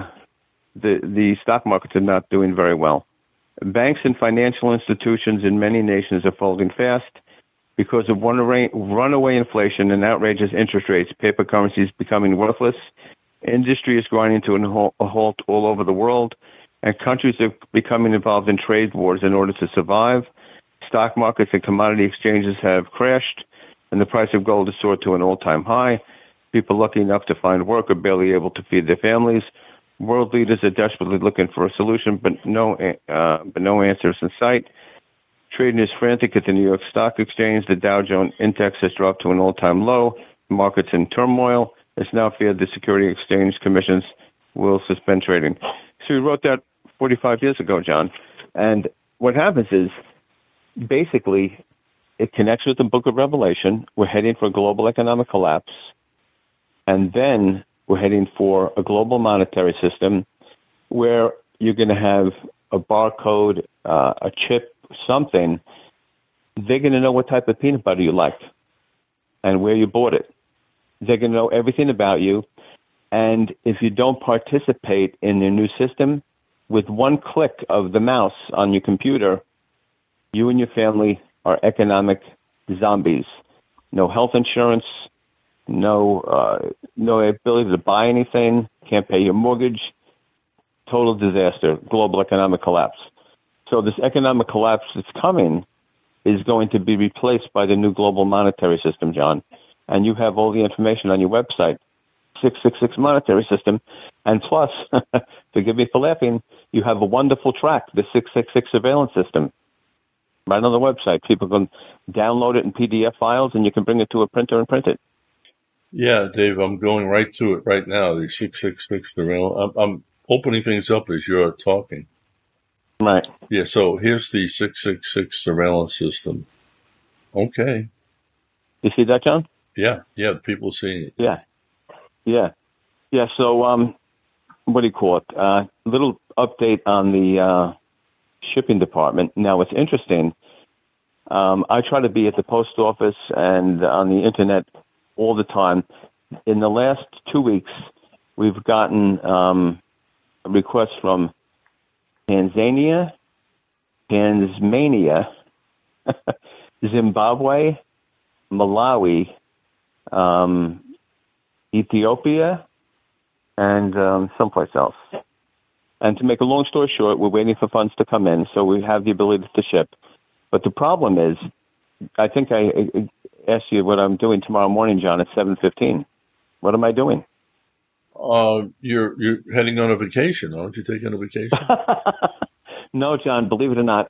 the stock markets are not doing very well. Banks and financial institutions in many nations are folding fast because of runaway inflation and outrageous interest rates. Paper currency is becoming worthless. Industry is grinding to a halt all over the world, and countries are becoming involved in trade wars in order to survive. Stock markets and commodity exchanges have crashed, and the price of gold has soared to an all-time high. People lucky enough to find work are barely able to feed their families. World leaders are desperately looking for a solution, but no answers in sight. Trading is frantic at the New York Stock Exchange. The Dow Jones Index has dropped to an all-time low. Markets in turmoil. It's now feared the Security Exchange Commissions will suspend trading. So we wrote that 45 years ago, John. And what happens is, basically, it connects with the Book of Revelation. We're heading for a global economic collapse. And then we're heading for a global monetary system where you're going to have a barcode, a chip, something. They're going to know what type of peanut butter you like and where you bought it. They're going to know everything about you. And if you don't participate in their new system, with one click of the mouse on your computer, you and your family are economic zombies. No health insurance, no ability to buy anything, can't pay your mortgage, total disaster, global economic collapse. So this economic collapse that's coming is going to be replaced by the new global monetary system, John. And you have all the information on your website, 666 monetary system. And plus, forgive me for laughing, you have a wonderful track, the 666 surveillance system, right on the website. People can download it in PDF files, and you can bring it to a printer and print it. Yeah, Dave, I'm going right to it right now, the 666 surveillance. I'm opening things up as you're talking. Right. Yeah, so here's the 666 surveillance system. Okay. You see that, John? Yeah, people seeing it. Yeah. So, what do you call it? Little update on the shipping department. Now, it's interesting. I try to be at the post office and on the internet all the time. In the last 2 weeks, we've gotten requests from Tanzania, Zimbabwe, Malawi, Ethiopia, and someplace else. And to make a long story short, we're waiting for funds to come in, so we have the ability to ship. But the problem is, I think I asked you what I'm doing tomorrow morning, John, at 7:15. What am I doing? You're heading on a vacation. Aren't you taking a vacation? No, John, believe it or not,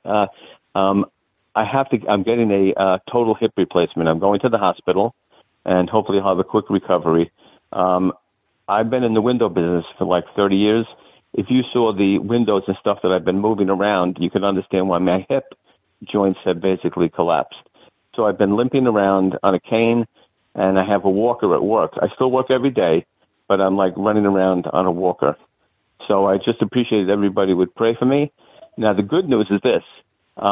I'm getting a total hip replacement. I'm going to the hospital, and hopefully I'll have a quick recovery. I've been in the window business for like 30 years. If you saw the windows and stuff that I've been moving around, you can understand why my hip joints have basically collapsed. So I've been limping around on a cane, and I have a walker at work. I still work every day, but I'm like running around on a walker. So I just appreciated everybody would pray for me. Now, the good news is this.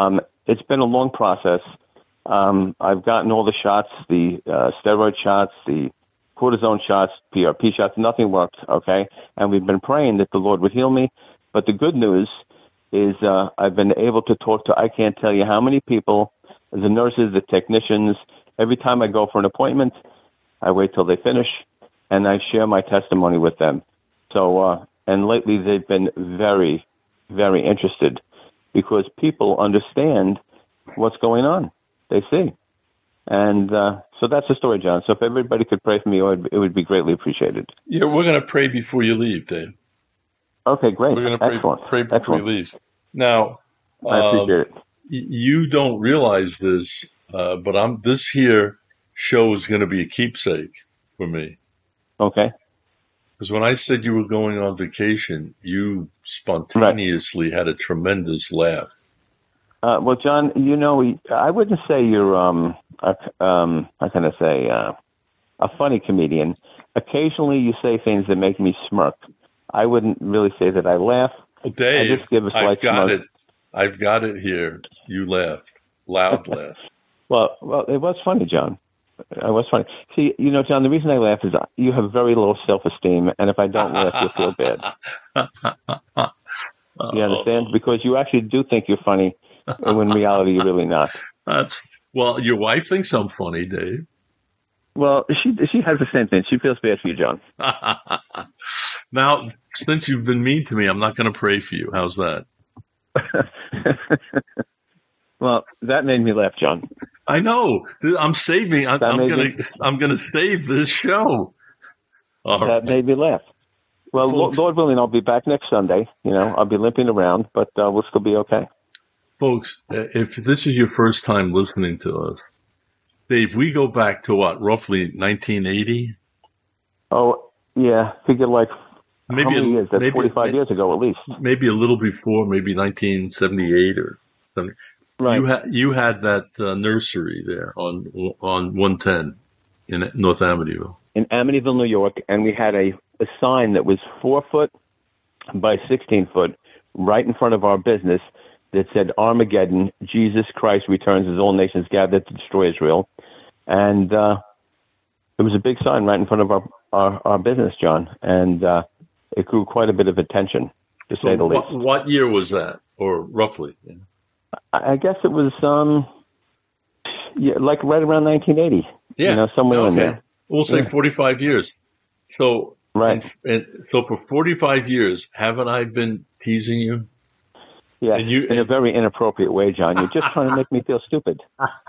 it's been a long process. I've gotten all the shots, the steroid shots, the cortisone shots, PRP shots. Nothing worked, okay? And we've been praying that the Lord would heal me. But the good news is I've been able to talk to, I can't tell you how many people, the nurses, the technicians. Every time I go for an appointment, I wait till they finish, and I share my testimony with them. So, and lately they've been very, very interested because people understand what's going on. They see. And so that's the story, John. So if everybody could pray for me, it would be greatly appreciated. Yeah, we're going to pray before you leave, Dave. Okay, great. We're going to pray before you leave. Now, I appreciate it. You don't realize this, but this here show is going to be a keepsake for me. Okay. Because when I said you were going on vacation, you spontaneously had a tremendous laugh. Well, John, I wouldn't say you're, how can I say, a funny comedian. Occasionally you say things that make me smirk. I wouldn't really say that I laugh. Well, Dave, I just give a slight smirk. I've got it here. You laughed. Loud laugh. Well, it was funny, John. It was funny. See, John, the reason I laugh is you have very low self-esteem, and if I don't laugh, you'll feel bad. You understand? Because you actually do think you're funny, when in reality you're really not. Well, your wife thinks I'm funny, Dave. Well, she has the same thing. She feels bad for you, John. Now, since you've been mean to me, I'm not going to pray for you. How's that? Well, that made me laugh, John. I know. I'm saving. I'm going to save this show. That made me laugh. Well, folks, Lord willing, I'll be back next Sunday. I'll be limping around, but we'll still be okay. Folks, if this is your first time listening to us, Dave, we go back to what, roughly 1980? Oh, yeah. Figure like how many years? That's 45 years ago at least. Maybe a little before, maybe 1978 or something. Right. You had that nursery there on 110 in North Amityville. In Amityville, New York, and we had a sign that was 4 foot by 16 foot right in front of our business that said Armageddon, Jesus Christ returns as all nations gather to destroy Israel. And it was a big sign right in front of our business, John. And it grew quite a bit of attention, to say the least. What year was that, or roughly? Yeah. I guess it was like right around 1980. Yeah. Somewhere in there. We'll say 45 years. So, right. And so for 45 years, haven't I been teasing you? Yeah, in a very inappropriate way, John. You're just trying to make me feel stupid.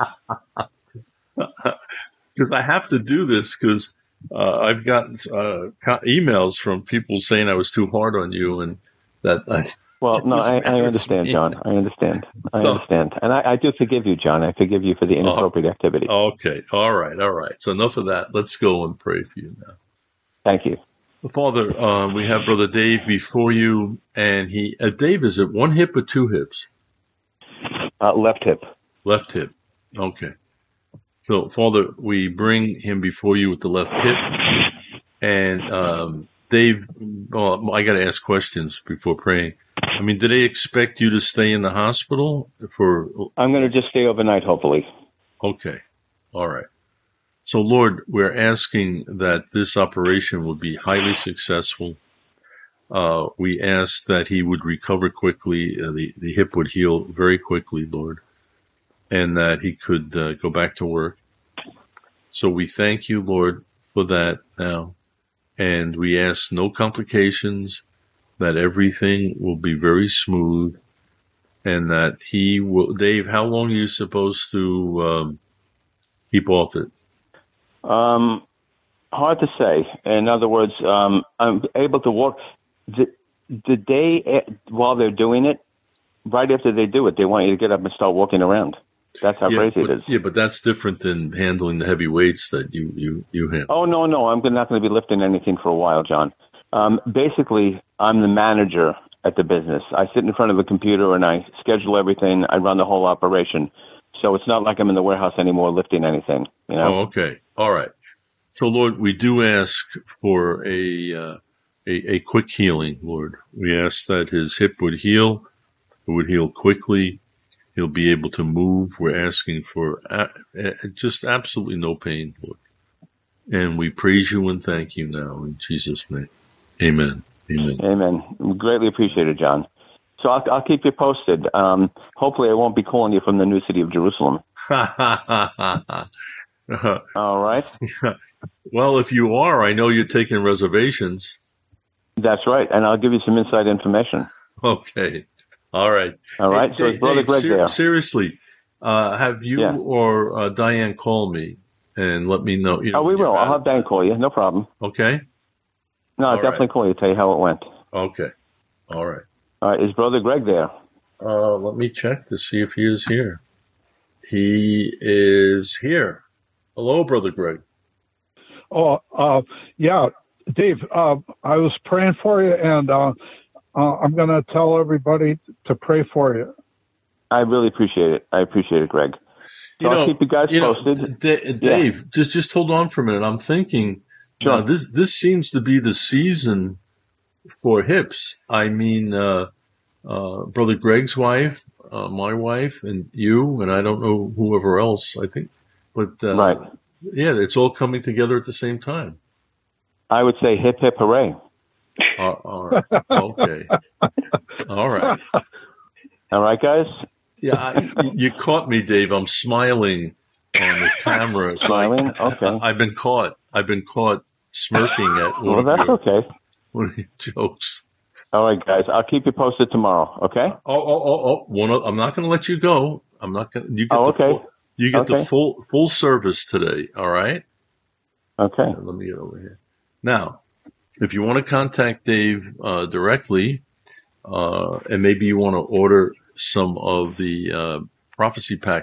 Because I have to do this because I've gotten emails from people saying I was too hard on you and that I... Well, no, I understand, John. I understand. And I do forgive you, John. I forgive you for the inappropriate activity. Okay. All right. So enough of that. Let's go and pray for you now. Thank you. Father, we have Brother Dave before you, and Dave, is it one hip or two hips? Left hip. Left hip. Okay. So, Father, we bring him before you with the left hip, and Dave, I got to ask questions before praying. I mean, do they expect you to stay in the hospital for? I'm going to just stay overnight, hopefully. Okay. All right. So, Lord, we're asking that this operation would be highly successful. We ask that he would recover quickly, the hip would heal very quickly, Lord, and that he could go back to work. So we thank you, Lord, for that now. And we ask no complications, that everything will be very smooth, and that he will... Dave, how long are you supposed to keep off it? Hard to say. In other words, I'm able to walk. The day while they're doing it, right after they do it, they want you to get up and start walking around. That's how crazy it is. Yeah, but that's different than handling the heavy weights that you handle. Oh, no. I'm not going to be lifting anything for a while, John. Basically, I'm the manager at the business. I sit in front of a computer and I schedule everything. I run the whole operation. So it's not like I'm in the warehouse anymore lifting anything, Oh, okay. All right. So, Lord, we do ask for a quick healing, Lord. We ask that his hip would heal. It would heal quickly. He'll be able to move. We're asking for just absolutely no pain, Lord. And we praise you and thank you now in Jesus' name. Amen. Amen. Amen. Greatly appreciated, John. So I'll keep you posted. Hopefully I won't be calling you from the new city of Jerusalem. All right. Well, if you are, I know you're taking reservations. That's right. And I'll give you some inside information. Okay. All right. All right. Hey, so it's Brother Greg there. Seriously, have you or Diane call me and let me know? You know, we will. I'll have Diane call you. No problem. Okay. No, I'll definitely call you to tell you how it went. Okay. All right. All right. Is Brother Greg there? Let me check to see if he is here. He is here. Hello, Brother Greg. Yeah, Dave, I was praying for you, and I'm going to tell everybody to pray for you. I really appreciate it. I appreciate it, Greg. So I'll keep you guys posted. Dave, just hold on for a minute. I'm thinking, sure. This seems to be the season for hips. I mean, Brother Greg's wife, my wife, and you, and I don't know whoever else, I think. But, right. Yeah, it's all coming together at the same time. I would say hip, hip, hooray. All right. Okay. All right. All right, guys? Yeah, you caught me, Dave. I'm smiling on the camera. Smiling? Okay. I've been caught smirking at one of your jokes. All right, guys. I'll keep you posted tomorrow, okay? I'm not going to let you go. I'm not going to. You get the full service today, all right? Okay. Let me get over here. Now, if you want to contact Dave directly, and maybe you want to order some of the prophecy pack,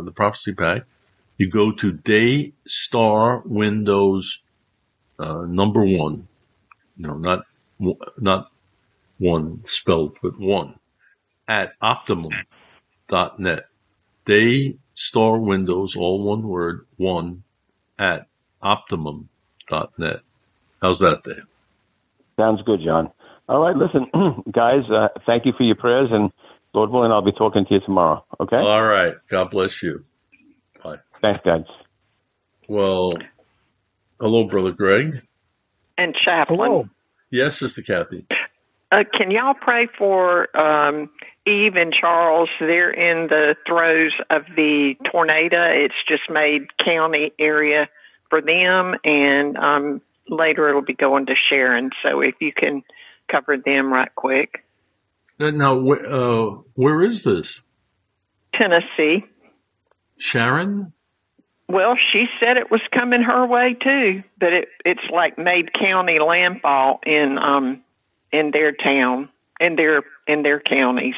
you go to Daystar Windows number 1. No, not one spelled, but 1 at optimum.net. Daystar Windows, all one word, 1 at optimum.net. How's that, Dave? Sounds good, John. All right, listen, guys, thank you for your prayers, and Lord willing, I'll be talking to you tomorrow, okay? All right. God bless you. Bye. Thanks, guys. Well, hello, Brother Greg. And Chaplain. Hello. Yes, Sister Kathy. Can y'all pray for Eve and Charles? They're in the throes of the tornado. It's just made county area for them, and later it'll be going to Sharon. So if you can cover them right quick. Now, where is this? Tennessee. Sharon? Well, she said it was coming her way too, but it's like made county landfall in their town, in their counties.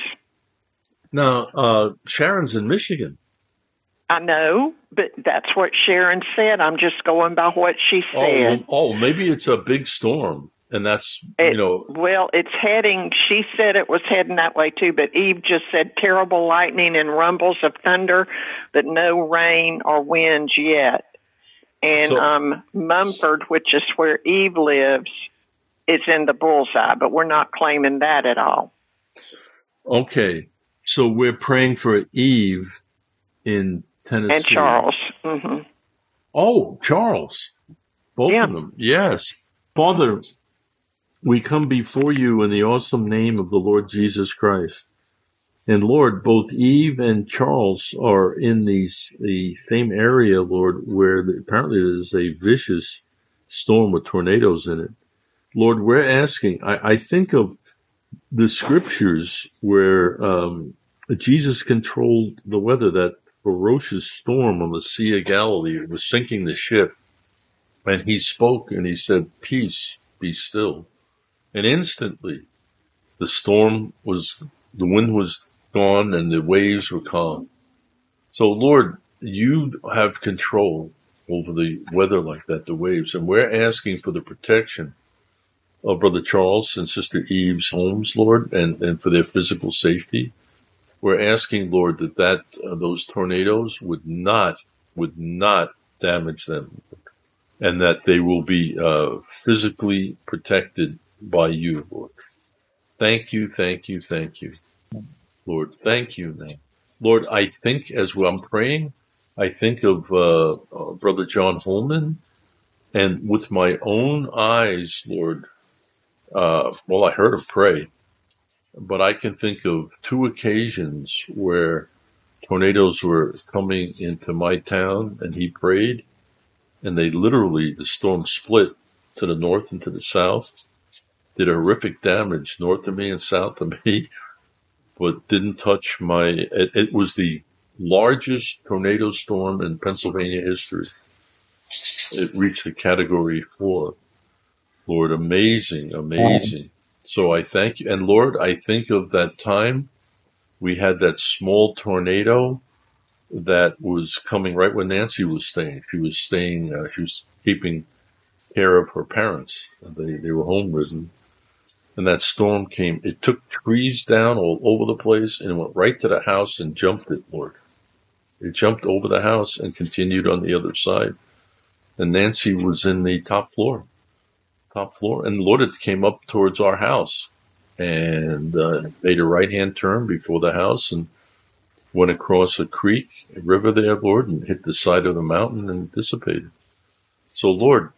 Now, Sharon's in Michigan. I know, but that's what Sharon said. I'm just going by what she said. Oh, maybe it's a big storm, and that's, Well, it's heading, she said it was heading that way too, but Eve just said terrible lightning and rumbles of thunder, but no rain or winds yet. And Mumford, which is where Eve lives, is in the bullseye, but we're not claiming that at all. Okay. So we're praying for Eve in Tennessee. And Charles. Mm-hmm. Oh, Charles. Both of them. Yes. Father, we come before you in the awesome name of the Lord Jesus Christ. And Lord, both Eve and Charles are in the same area, Lord, where apparently there's a vicious storm with tornadoes in it. Lord, we're asking, I think of the scriptures where Jesus controlled the weather, that ferocious storm on the Sea of Galilee. It was sinking the ship. And he spoke and he said, "Peace, be still." And instantly the wind was gone and the waves were calm. So Lord, you have control over the weather like that, the waves. And we're asking for the protection of Brother Charles and Sister Eve's homes, Lord, and for their physical safety. We're asking, Lord, that those tornadoes would not damage them, and that they will be physically protected by you, Lord. Thank you, Lord. Thank you now. Lord, I think as I'm praying, I think of Brother John Holman, and with my own eyes, Lord, I heard him pray, but I can think of 2 occasions where tornadoes were coming into my town, and he prayed, and the storm split to the north and to the south, did horrific damage north of me and south of me, but didn't touch it was the largest tornado storm in Pennsylvania history. It reached a category 4. Lord, amazing. So I thank you. And Lord, I think of that time we had that small tornado that was coming right when Nancy was staying. She was keeping care of her parents. They were home-ridden. And that storm came. It took trees down all over the place and went right to the house and jumped it, Lord. It jumped over the house and continued on the other side. And Nancy was in the top floor. And Lord, it came up towards our house and made a right-hand turn before the house and went across a river there, Lord, and hit the side of the mountain and dissipated. So, Lord,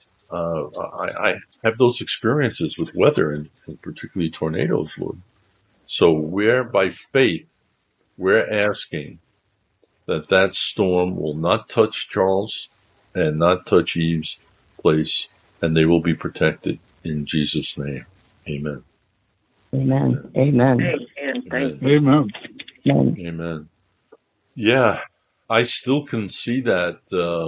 I have those experiences with weather and particularly tornadoes, Lord. So by faith, we're asking that storm will not touch Charles and not touch Eve's place, and they will be protected in Jesus' name. Amen. Amen. Amen. Amen. Amen. Yeah, I still can see that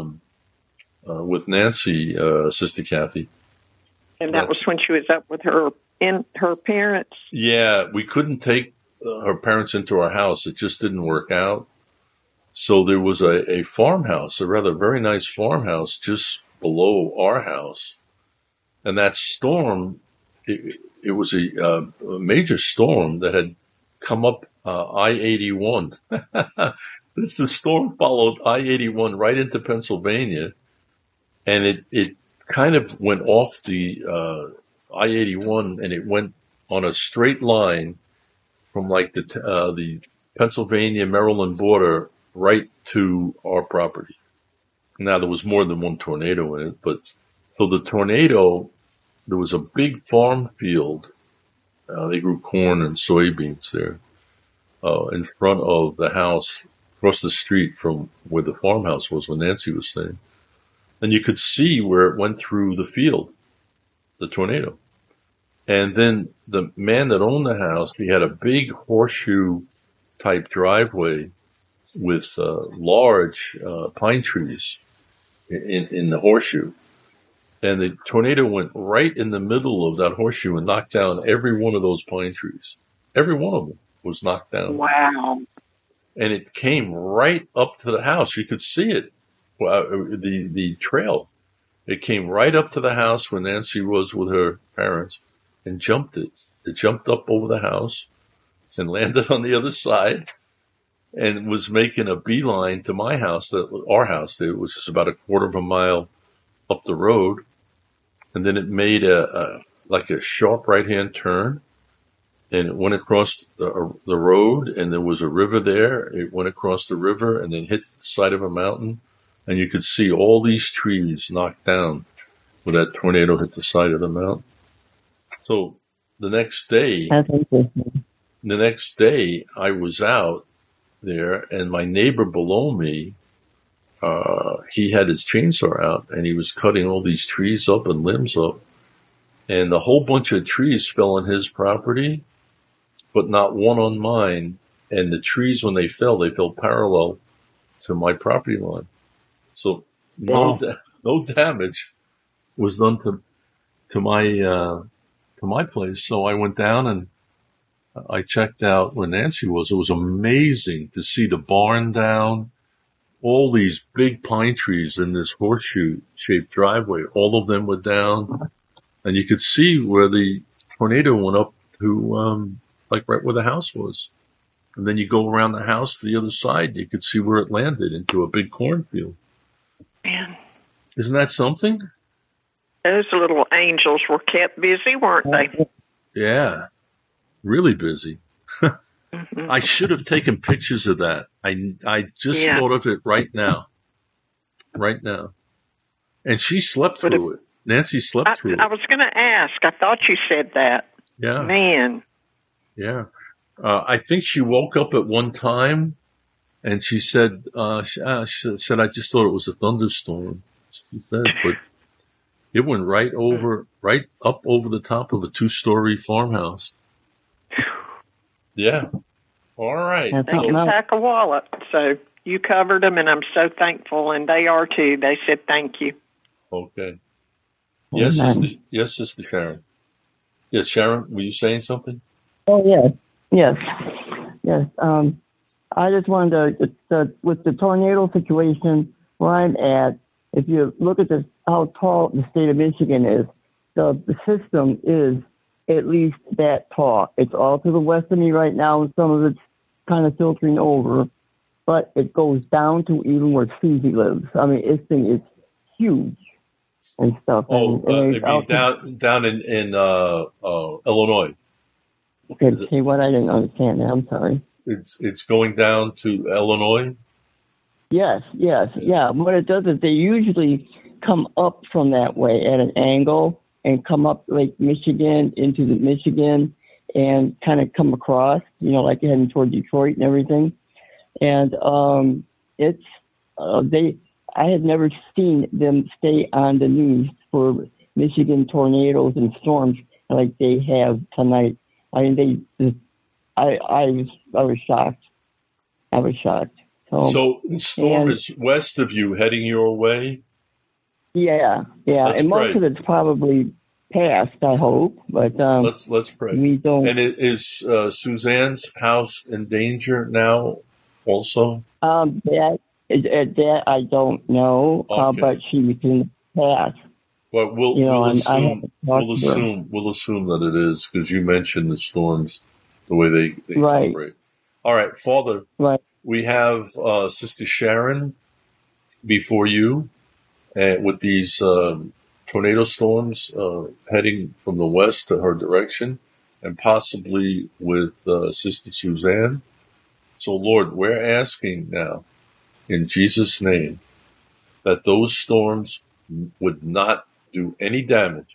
with Nancy, Sister Kathy. And that was when she was up with her parents? Yeah, we couldn't take her parents into our house. It just didn't work out. So there was a farmhouse, a rather very nice farmhouse just below our house. And that storm, it was a major storm that had come up I-81. The storm followed I-81 right into Pennsylvania, and it kind of went off the I-81, and it went on a straight line from like the Pennsylvania-Maryland border right to our property. Now, there was more than one tornado in it, but so the tornado, there was a big farm field. They grew corn and soybeans there in front of the house, across the street from where the farmhouse was when Nancy was staying. And you could see where it went through the field, the tornado. And then the man that owned the house, he had a big horseshoe-type driveway with large pine trees in the horseshoe. And the tornado went right in the middle of that horseshoe and knocked down every one of those pine trees. Every one of them was knocked down. Wow. And it came right up to the house. You could see it, the trail. It came right up to the house where Nancy was with her parents and jumped it. It jumped up over the house and landed on the other side and was making a beeline to my house, our house, that was just about a quarter of a mile up the road. And then it made like a sharp right-hand turn, and it went across the road, and there was a river there. It went across the river and then hit the side of a mountain, and you could see all these trees knocked down where that tornado hit the side of the mountain. So the next day, I was out there, and my neighbor below me, he had his chainsaw out, and he was cutting all these trees up and limbs up, and a whole bunch of trees fell on his property, but not one on mine. And the trees, when they fell parallel to my property line. So no damage was done to my place. So I went down and I checked out where Nancy was. It was amazing to see the barn down, all these big pine trees in this horseshoe-shaped driveway. All of them were down, and you could see where the tornado went up to, like right where the house was. And then you go around the house to the other side, you could see where it landed, into a big cornfield. Man. Isn't that something? Those little angels were kept busy, weren't they? Yeah. Really busy. Mm-hmm. I should have taken pictures of that. I just thought of it right now. Right now. And she slept through it. Nancy slept through it. I was going to ask. I thought you said that. Yeah. Man. Yeah. I think she woke up at one time and she said, she said, I just thought it was a thunderstorm. She said, but it went right up over the top of a 2-story farmhouse. Yeah. All right. They can pack a wallet. So you covered them, and I'm so thankful, and they are too. They said thank you. Okay. Yes, Sister Sharon. Yes, Sharon, were you saying something? Oh, yes. I just wanted to, with the tornado situation where I'm at, if you look at how tall the state of Michigan is, the system is at least that tall. It's all to the west of me right now, and some of it's kind of filtering over, but it goes down to even where Susie lives. I mean, this thing is huge and stuff. Oh, down in Illinois. Okay, see what? I didn't understand that. I'm sorry. It's going down to Illinois? Yes. What it does is they usually come up from that way at an angle and come up Lake Michigan into the Michigan and kind of come across, like heading toward Detroit and everything. And I had never seen them stay on the news for Michigan tornadoes and storms like they have tonight. I mean, I was shocked. I was shocked. So the storm is west of you, heading your way? Yeah. Let's and most pray. of it's probably past, I hope. But let's pray. We don't. And is Suzanne's house in danger now also? That I don't know, Okay. but she was in the past. Well, we'll assume that it is, because you mentioned the storms, the way they operate. All right, Father. Right. We have Sister Sharon before you with these tornado storms heading from the west to her direction, and possibly with Sister Suzanne. So, Lord, we're asking now, in Jesus' name, that those storms would not do any damage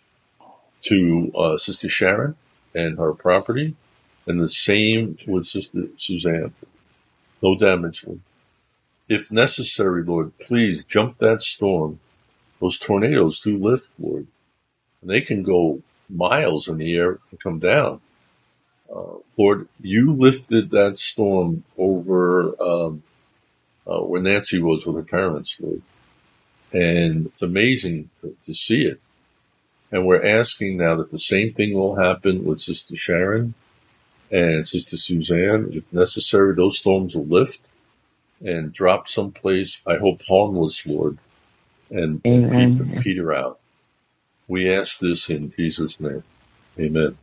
to Sister Sharon and her property, and the same with Sister Suzanne. No damage, Lord. If necessary, Lord, please jump that storm. Those tornadoes do lift, Lord. And they can go miles in the air and come down. Lord, you lifted that storm over where Nancy was with her parents, Lord. And it's amazing to see it. And we're asking now that the same thing will happen with Sister Sharon and Sister Suzanne. If necessary, those storms will lift and drop someplace, I hope harmless, Lord, and peter out. We ask this in Jesus' name. Amen.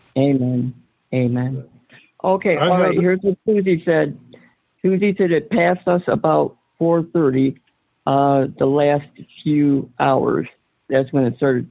Amen. Okay, all right, here's what Susie said. Susie said it passed us about 4:30, the last few hours. That's when it started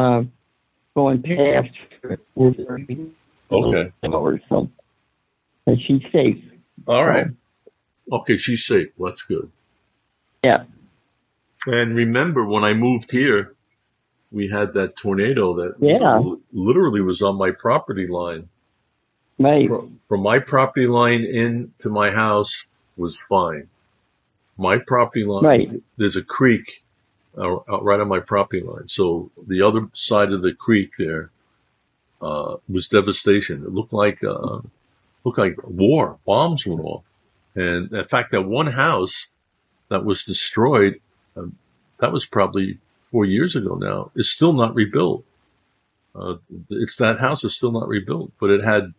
going past 4:30. Okay. Hours, so. And she's safe. All right. Okay, she's safe. Well, that's good. Yeah. And remember, when I moved here, we had that tornado that literally was on my property line. Right. From my property line into my house was fine. My property line, right. There's a creek right on my property line. So the other side of the creek there was devastation. It looked like war. Bombs went off. And in fact, that one house that was destroyed, that was probably 4 years ago now, is still not rebuilt. That house is still not rebuilt, but it had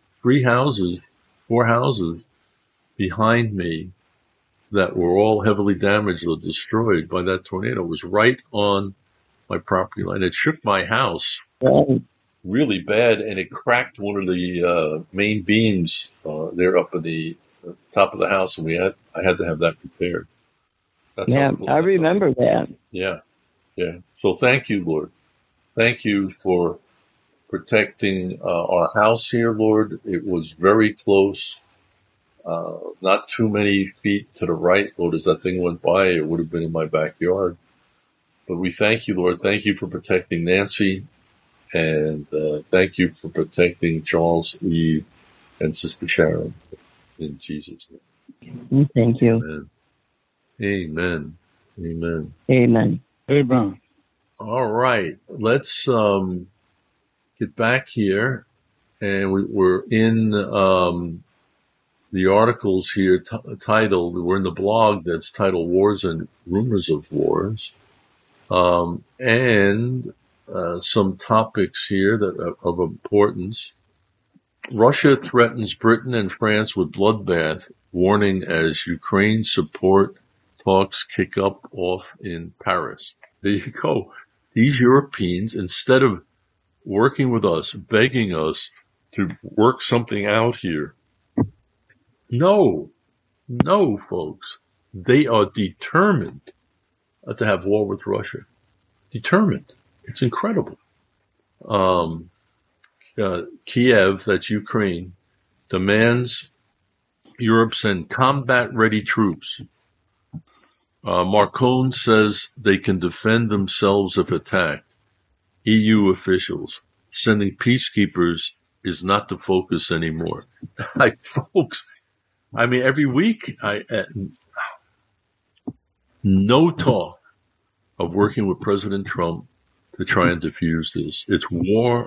4 houses behind me that were all heavily damaged or destroyed by that tornado. It was right on my property line. It shook my house really bad, and it cracked one of the main beams there up at the top of the house, and I had to have that repaired. I remember that. Yeah. So thank you, Lord. Thank you for protecting our house here, Lord. It was very close not too many feet to the right, Lord, as that thing went by, it would have been in my backyard. But we thank you, Lord. Thank you for protecting Nancy, and thank you for protecting Charles, Eve, and Sister Sharon. In Jesus' name. Thank you. Amen. Amen. Amen. Amen. Amen. All right. Let's get back here. And we're in the articles here titled, we're in the blog that's titled Wars and Rumors of Wars. And some topics here that of importance. Russia threatens Britain and France with bloodbath, warning as Ukraine support talks kick off in Paris. There you go. These Europeans, instead of working with us, begging us to work something out here, no, folks, they are determined to have war with Russia. Determined. It's incredible. Kiev, that's Ukraine, demands Europe send combat-ready troops. Macron says they can defend themselves if attacked. EU officials, sending peacekeepers is not the focus anymore. Folks, I mean, every week, no talk of working with President Trump to try and defuse this. It's war.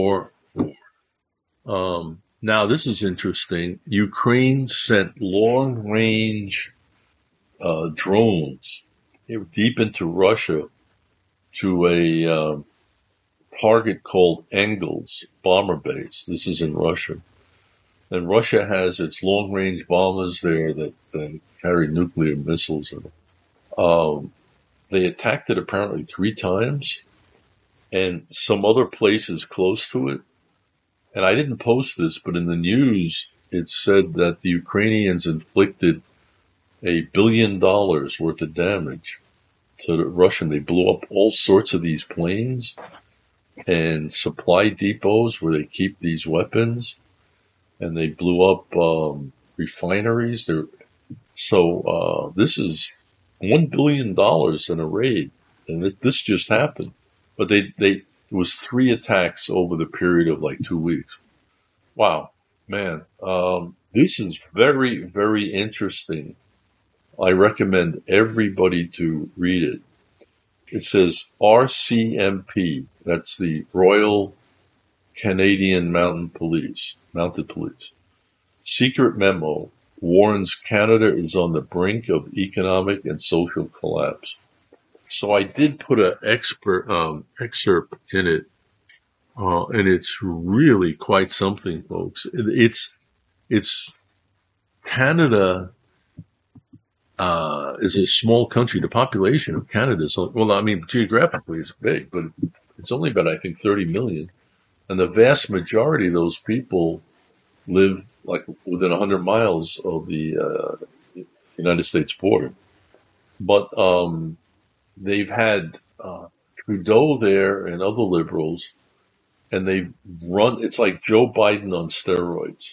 Now, this is interesting. Ukraine sent long-range drones deep into Russia to a target called Engels bomber base. This is in Russia. And Russia has its long-range bombers there that carry nuclear missiles in them. They attacked it apparently 3 times, and some other places close to it. And I didn't post this, but in the news, it said that the Ukrainians inflicted $1 billion worth of damage to the Russian. They blew up all sorts of these planes and supply depots where they keep these weapons, and they blew up refineries. So this is $1 billion in a raid, and this just happened. But it was 3 attacks over the period of like 2 weeks. Wow, man, this is very, very interesting. I recommend everybody to read it. It says RCMP, that's the Royal Canadian Mounted Police. Secret memo warns Canada is on the brink of economic and social collapse. So I did put an excerpt in it, and it's really quite something, folks. It's Canada is a small country. The population of Canada is, well, I mean, geographically it's big, but it's only about, I think, 30 million. And the vast majority of those people live like within 100 miles of the United States border. But they've had Trudeau there and other liberals, and they've run, it's like Joe Biden on steroids.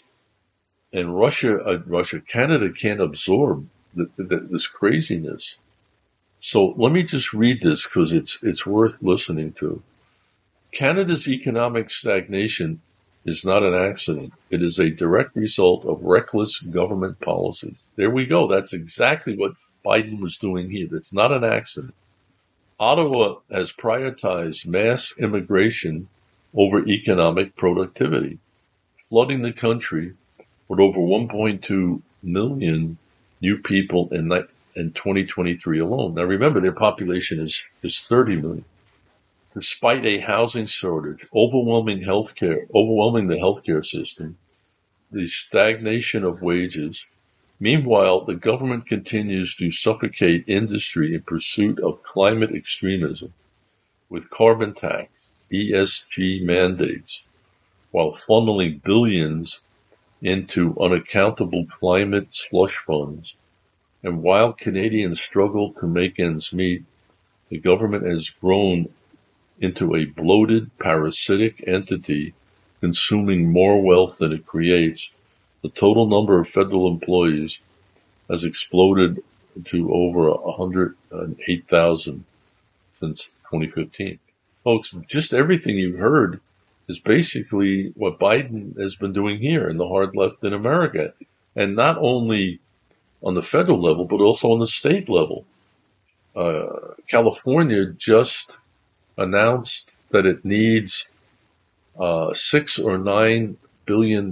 And Canada can't absorb this craziness. So let me just read this because it's worth listening to. Canada's economic stagnation is not an accident. It is a direct result of reckless government policy. There we go. That's exactly what Biden was doing here. That's not an accident. Ottawa has prioritized mass immigration over economic productivity, flooding the country with over 1.2 million new people in 2023 alone. Now remember, their population is 30 million. Despite a housing shortage, overwhelming the healthcare system, the stagnation of wages. Meanwhile, the government continues to suffocate industry in pursuit of climate extremism with carbon tax, ESG mandates, while funneling billions into unaccountable climate slush funds. And while Canadians struggle to make ends meet, the government has grown into a bloated, parasitic entity consuming more wealth than it creates the total number of federal employees has exploded to over 108,000 since 2015. Folks, just everything you've heard is basically what Biden has been doing here in the hard left in America. And not only on the federal level, but also on the state level. California just announced that it needs $6 or $9 billion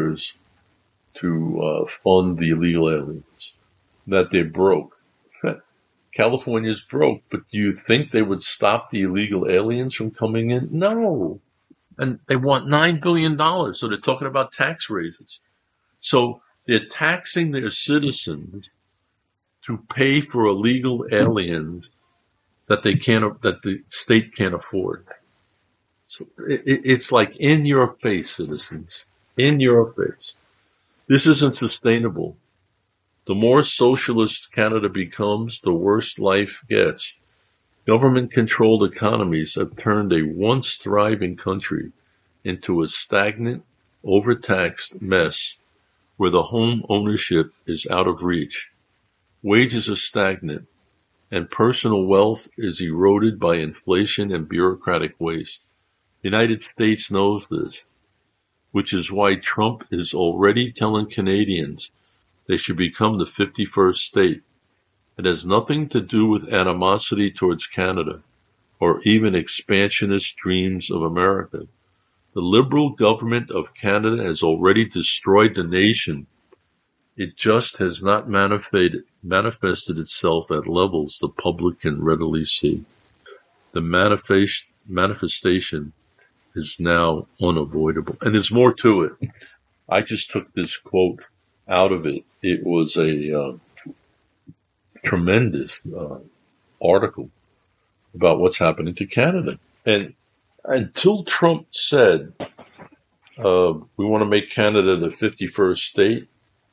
to fund the illegal aliens, that they're broke. California's broke, but do you think they would stop the illegal aliens from coming in? No. And they want $9 billion, so they're talking about tax raises. So they're taxing their citizens to pay for illegal aliens that the state can't afford. So it's like in your face, citizens, in your face. This isn't sustainable. The more socialist Canada becomes, the worse life gets. Government-controlled economies have turned a once thriving country into a stagnant, overtaxed mess where the home ownership is out of reach. Wages are stagnant, and personal wealth is eroded by inflation and bureaucratic waste. The United States knows this, which is why Trump is already telling Canadians they should become the 51st state. It has nothing to do with animosity towards Canada or even expansionist dreams of America. The Liberal government of Canada has already destroyed the nation. It just has not manifested itself at levels the public can readily see. The manifestation is now unavoidable. And there's more to it. I just took this quote out of it. It was a tremendous article about what's happening to Canada. And until Trump said, we want to make Canada the 51st state,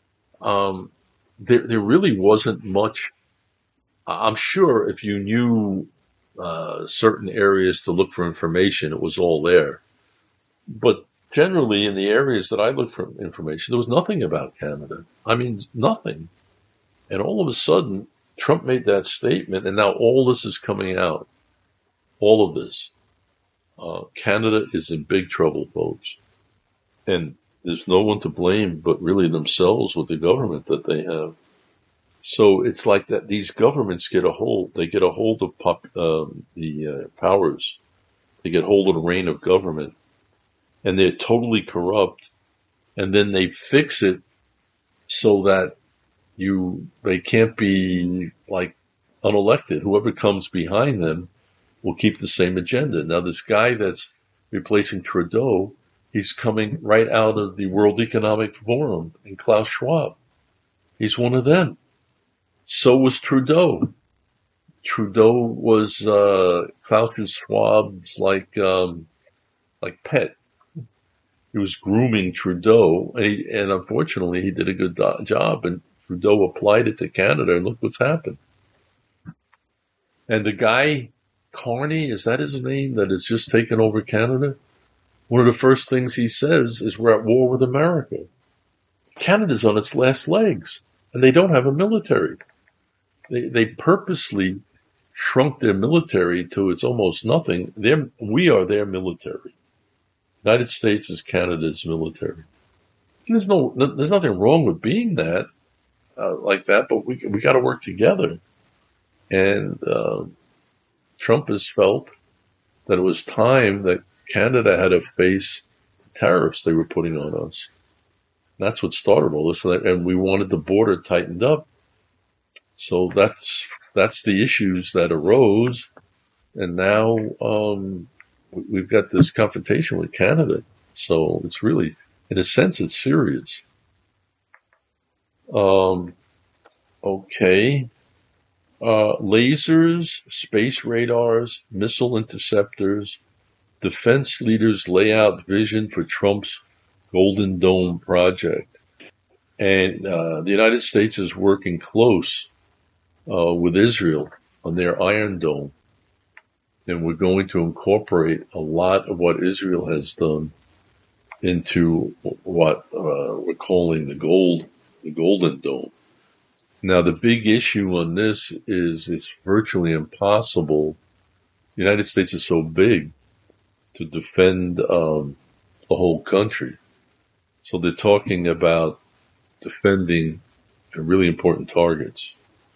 there really wasn't much. I'm sure if you knew certain areas to look for information, it was all there. But generally, in the areas that I looked for information, there was nothing about Canada. I mean, nothing. And all of a sudden, Trump made that statement, and now all this is coming out. All of this. Canada is in big trouble, folks. And there's no one to blame but really themselves with the government that they have. So it's like that these governments get a hold. They get a hold of the powers. They get hold of the reign of government. And they're totally corrupt. And then they fix it so that they can't be like unelected. Whoever comes behind them will keep the same agenda. Now, this guy that's replacing Trudeau, he's coming right out of the World Economic Forum and Klaus Schwab. He's one of them. So was Trudeau. Trudeau was Klaus Schwab's like pet. He was grooming Trudeau, and unfortunately, he did a good job. And Trudeau applied it to Canada, and look what's happened. And the guy, Carney, is that his name, that has just taken over Canada? One of the first things he says is we're at war with America. Canada's on its last legs, and they don't have a military. They purposely shrunk their military to it's almost nothing. We are their military. United States is Canada's military. There's nothing wrong with being that, like that, but we got to work together. And Trump has felt that it was time that Canada had to face the tariffs they were putting on us. And that's what started all this, and we wanted the border tightened up. So that's the issues that arose, and now we've got this confrontation with Canada. So it's really, in a sense, it's serious. Okay. Lasers, space radars, missile interceptors, defense leaders lay out vision for Trump's Golden Dome project. And the United States is working close with Israel on their Iron Dome. And we're going to incorporate a lot of what Israel has done into what we're calling the Golden Dome. Now, the big issue on this is it's virtually impossible. The United States is so big to defend the whole country. So they're talking about defending really important targets.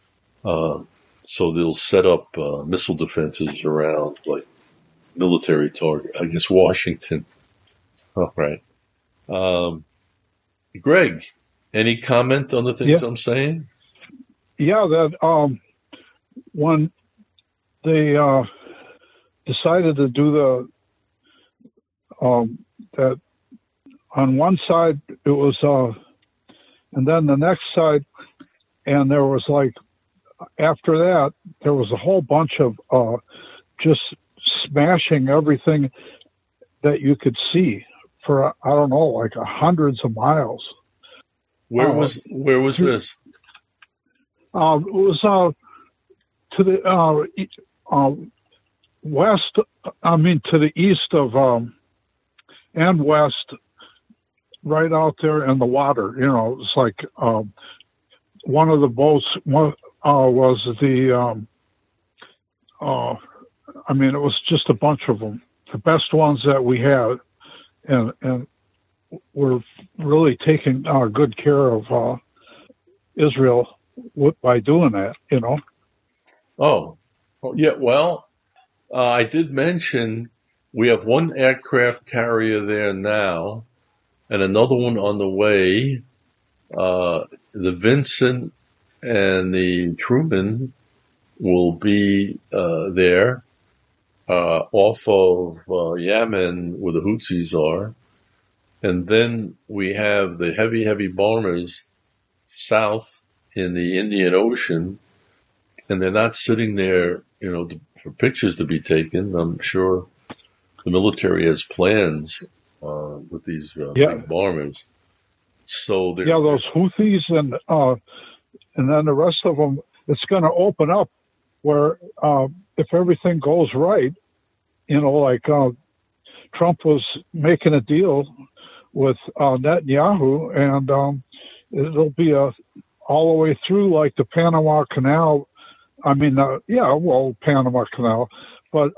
So they'll set up missile defenses around like military target. I guess Washington. All right. Greg, any comment on the things I'm saying? Yeah, that when they decided to do that on one side it was and then the next side, and there was like after that there was a whole bunch of just smashing everything that you could see for I don't know, like hundreds of miles. Where was this? It was to the west. I mean, to the east of and west, right out there in the water. You know, it's like one of the boats was the. I mean, it was just a bunch of them, the best ones that we had, and we're really taking good care of Israel by doing that, you know. Oh, yeah. Well, I did mention we have one aircraft carrier there now, and another one on the way. The Vincent and the Truman will be there off of Yemen, where the Houthis are. And then we have the heavy bombers south in the Indian Ocean, and they're not sitting there, you know, for pictures to be taken. I'm sure the military has plans with these big bombers. So those Houthis and then the rest of them, it's going to open up where if everything goes right, you know, like Trump was making a deal with Netanyahu, and it'll be all the way through like the Panama Canal. I mean, Panama Canal, but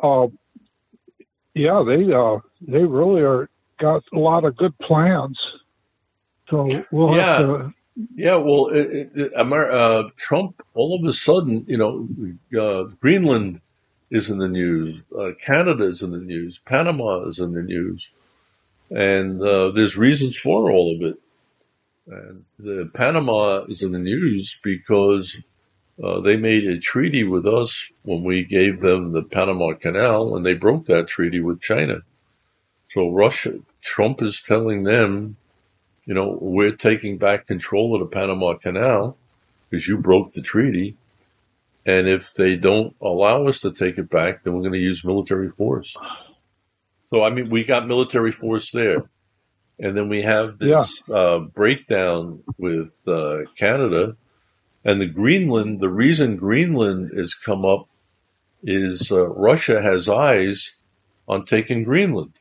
they really got a lot of good plans. So we'll have to. Yeah, well, Trump, all of a sudden, you know, Greenland is in the news, Canada is in the news, Panama is in the news, and there's reasons for all of it. And Panama is in the news because they made a treaty with us when we gave them the Panama Canal, and they broke that treaty with China. So Trump is telling them, you know, we're taking back control of the Panama Canal because you broke the treaty. And if they don't allow us to take it back, then we're going to use military force. So, I mean, we got military force there. And then we have this breakdown with Canada. And the reason Greenland has come up is Russia has eyes on taking Greenland.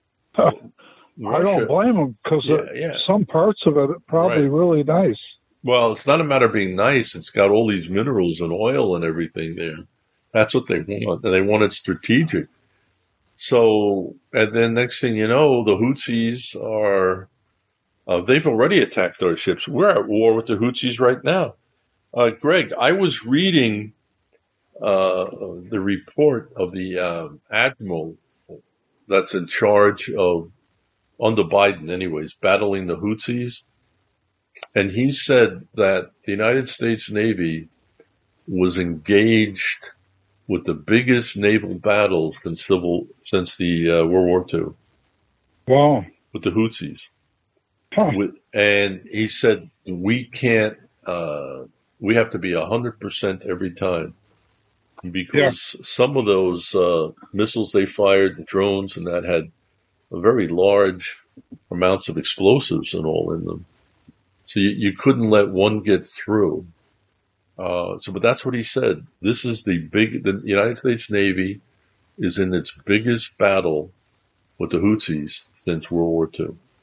I don't blame them because some parts of it are probably really nice. Well, it's not a matter of being nice. It's got all these minerals and oil and everything there. That's what they want. And they want it strategic. So, and then next thing you know, the Houthis they've already attacked our ships. We're at war with the Houthis right now. Greg, I was reading the report of the admiral that's in charge of, under Biden anyways, battling the Houthis. And he said that the United States Navy was engaged with the biggest naval battles since the World War II. Wow. With the Houthis. Huh. And he said, we can't, we have to be 100% every time. Because some of those missiles they fired, drones, and that had very large amounts of explosives and all in them. So you couldn't let one get through. But that's what he said. This is the United States Navy is in its biggest battle with the Houthis since World War II.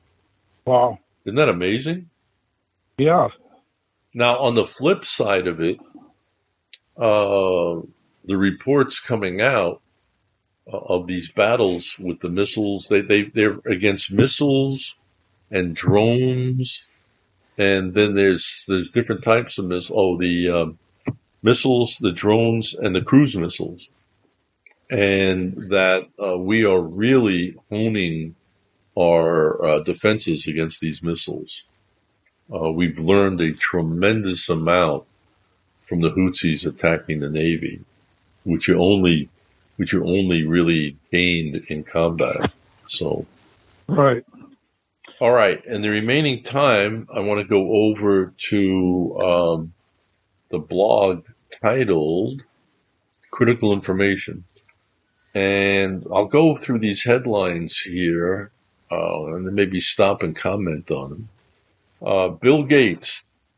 Wow. Isn't that amazing? Yeah. Now, on the flip side of it, the reports coming out of these battles with the missiles, they're against missiles and drones, and then there's different types of missiles. Oh, the missiles, the drones, and the cruise missiles, and that we are really honing our defenses against these missiles. We've learned a tremendous amount from the Houthis attacking the Navy, which you only really gained in combat. So, right. All right. In the remaining time, I want to go over to the blog titled Critical Information. And I'll go through these headlines here and then maybe stop and comment on them. Bill Gates,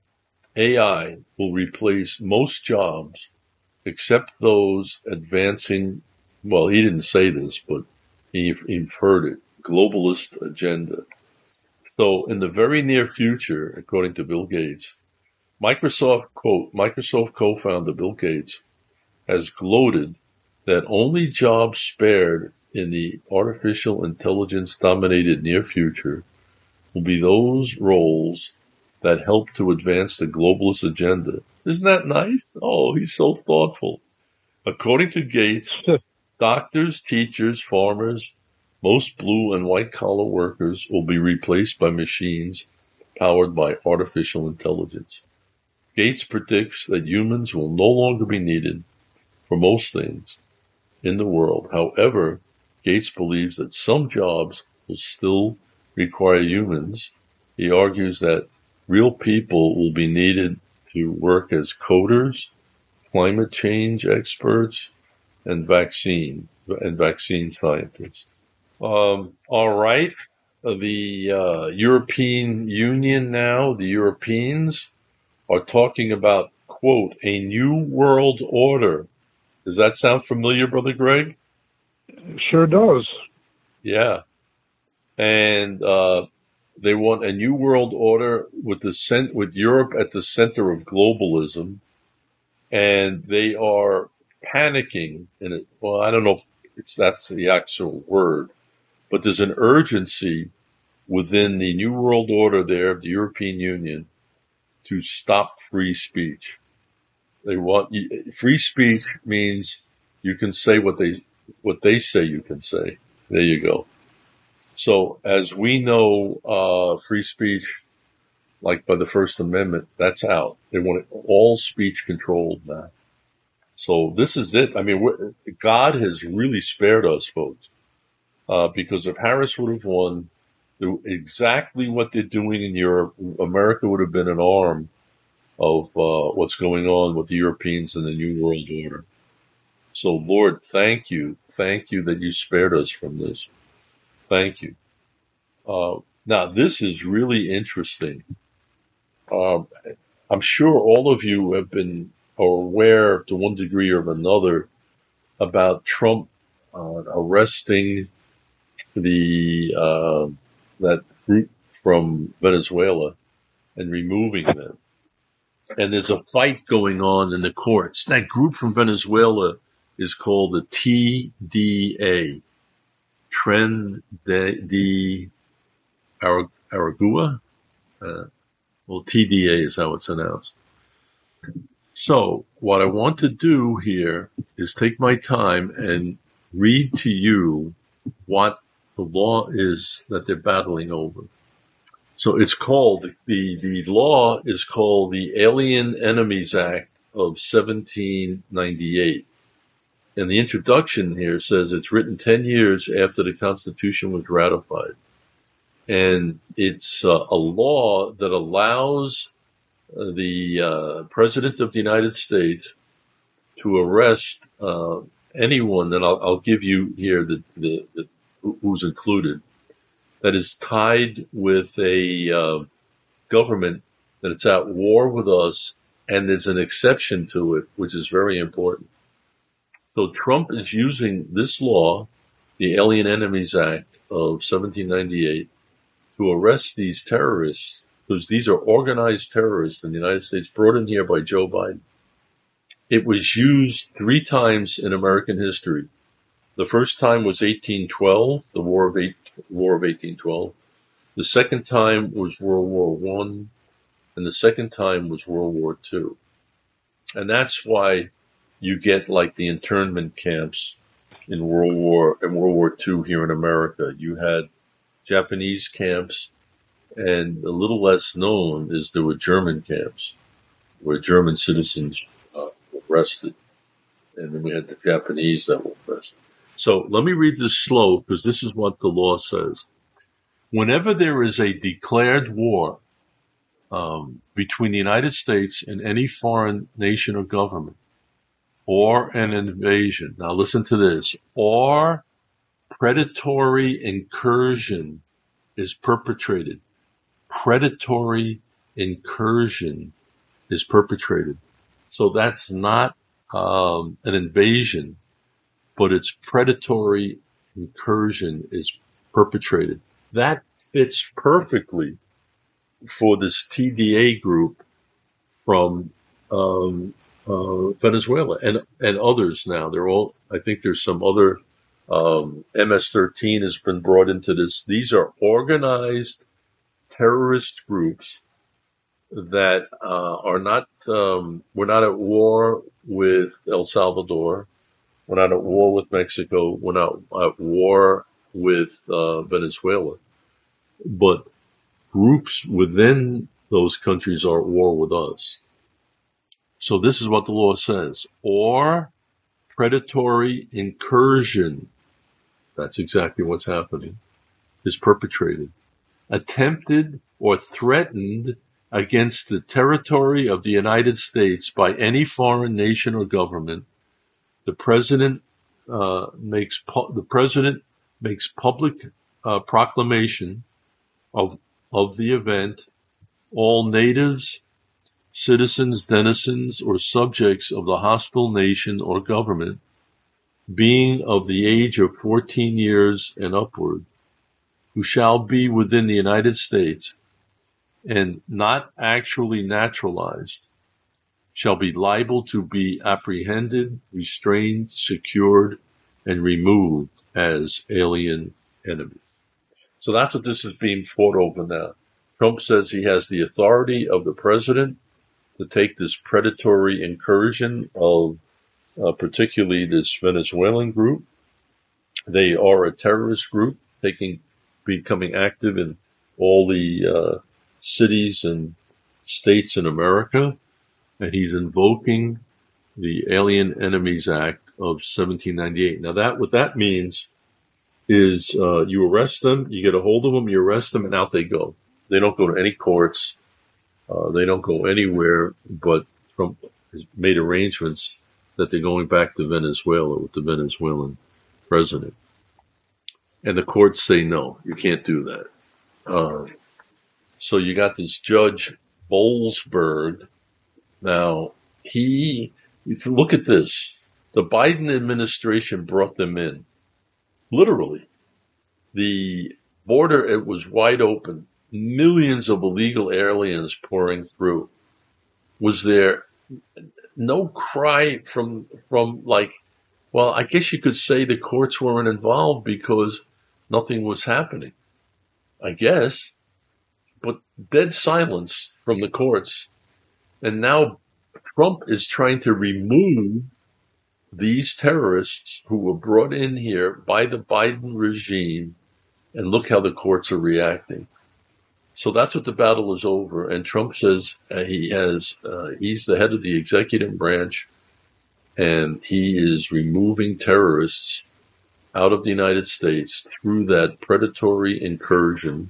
AI will replace most jobs except those advancing, well, he didn't say this, but you've heard it, globalist agenda. So in the very near future, according to Bill Gates, Microsoft co-founder Bill Gates has gloated that only jobs spared in the artificial intelligence dominated near future will be those roles that help to advance the globalist agenda. Isn't that nice? Oh, he's so thoughtful. According to Gates, doctors, teachers, farmers, most blue and white collar workers will be replaced by machines powered by artificial intelligence. Gates predicts that humans will no longer be needed for most things in the world. However, Gates believes that some jobs will still require humans. He argues that real people will be needed to work as coders, climate change experts, and vaccine scientists. All right. The European Union now, the Europeans are talking about, quote, a new world order. Does that sound familiar, Brother Greg? Sure does. Yeah. And they want a new world order with Europe at the center of globalism. And they are panicking in it. Well, I don't know if that's the actual word, but there's an urgency within the new world order there of the European Union to stop free speech. They want free speech means you can say what they say you can say. There you go. So as we know, free speech, like by the First Amendment, that's out. They want all speech controlled now. So this is it. I mean, God has really spared us, folks, because if Harris would have won, exactly what they're doing in Europe, America would have been an arm of what's going on with the Europeans and the New World Order. So, Lord, thank you that you spared us from this. Thank you. Now, this is really interesting. I'm sure all of you have been aware to one degree or another about Trump arresting that group from Venezuela and removing them. And there's a fight going on in the courts. That group from Venezuela is called the TDA, Tren de Aragua. Well, TDA is how it's announced. So what I want to do here is take my time and read to you what the law is that they're battling over. So it's called, the law is called the Alien Enemies Act of 1798. And the introduction here says it's written 10 years after the Constitution was ratified. And it's a law that allows the President of the United States to arrest anyone, and I'll give you here the who's included, that is tied with a government that it's at war with us, and there's an exception to it, which is very important. So Trump is using this law, the Alien Enemies Act of 1798, to arrest these terrorists, because these are organized terrorists in the United States brought in here by Joe Biden. It was used 3 times in American history. The first time was 1812, the War of 1812. The second time was World War I, and the second time was World War II. And that's why you get like the internment camps in World War II here in America. You had Japanese camps, and a little less known is there were German camps where German citizens were arrested, and then we had the Japanese that were arrested. So let me read this slow, because this is what the law says. Whenever there is a declared war between the United States and any foreign nation or government, or an invasion, now listen to this, or predatory incursion is perpetrated. Predatory incursion is perpetrated. So that's not an invasion, but it's predatory incursion is perpetrated. That fits perfectly for this TDA group from Venezuela and others now. They're all, I think there's some other, MS-13 has been brought into this. These are organized terrorist groups that are not, we're not at war with El Salvador. We're not at war with Mexico. We're not at war with Venezuela. But groups within those countries are at war with us. So this is what the law says. Or predatory incursion, that's exactly what's happening, is perpetrated. Attempted or threatened against the territory of the United States by any foreign nation or government, the president makes public proclamation of the event. All natives, citizens, denizens, or subjects of the hostile nation or government, being of the age of 14 years and upward, who shall be within the United States and not actually naturalized, shall be liable to be apprehended, restrained, secured, and removed as alien enemies. So that's what this is being fought over now. Trump says he has the authority of the president to take this predatory incursion of particularly this Venezuelan group. They are a terrorist group becoming active in all the cities and states in America, and he's invoking the Alien Enemies Act of 1798. Now what that means is you arrest them, you get a hold of them, you arrest them, and out they go. They don't go to any courts. They don't go anywhere, but Trump has made arrangements that they're going back to Venezuela with the Venezuelan president. And the courts say, no, you can't do that. So you got this Judge Boalsberg. Now, look at this. The Biden administration brought them in. Literally. The border, it was wide open. Millions of illegal aliens pouring through. Was there no cry from like, well, I guess you could say the courts weren't involved because nothing was happening, I guess, but dead silence from the courts. And now Trump is trying to remove these terrorists who were brought in here by the Biden regime, and look how the courts are reacting. So that's what the battle is over. And Trump says he's the head of the executive branch, and he is removing terrorists out of the United States through that predatory incursion.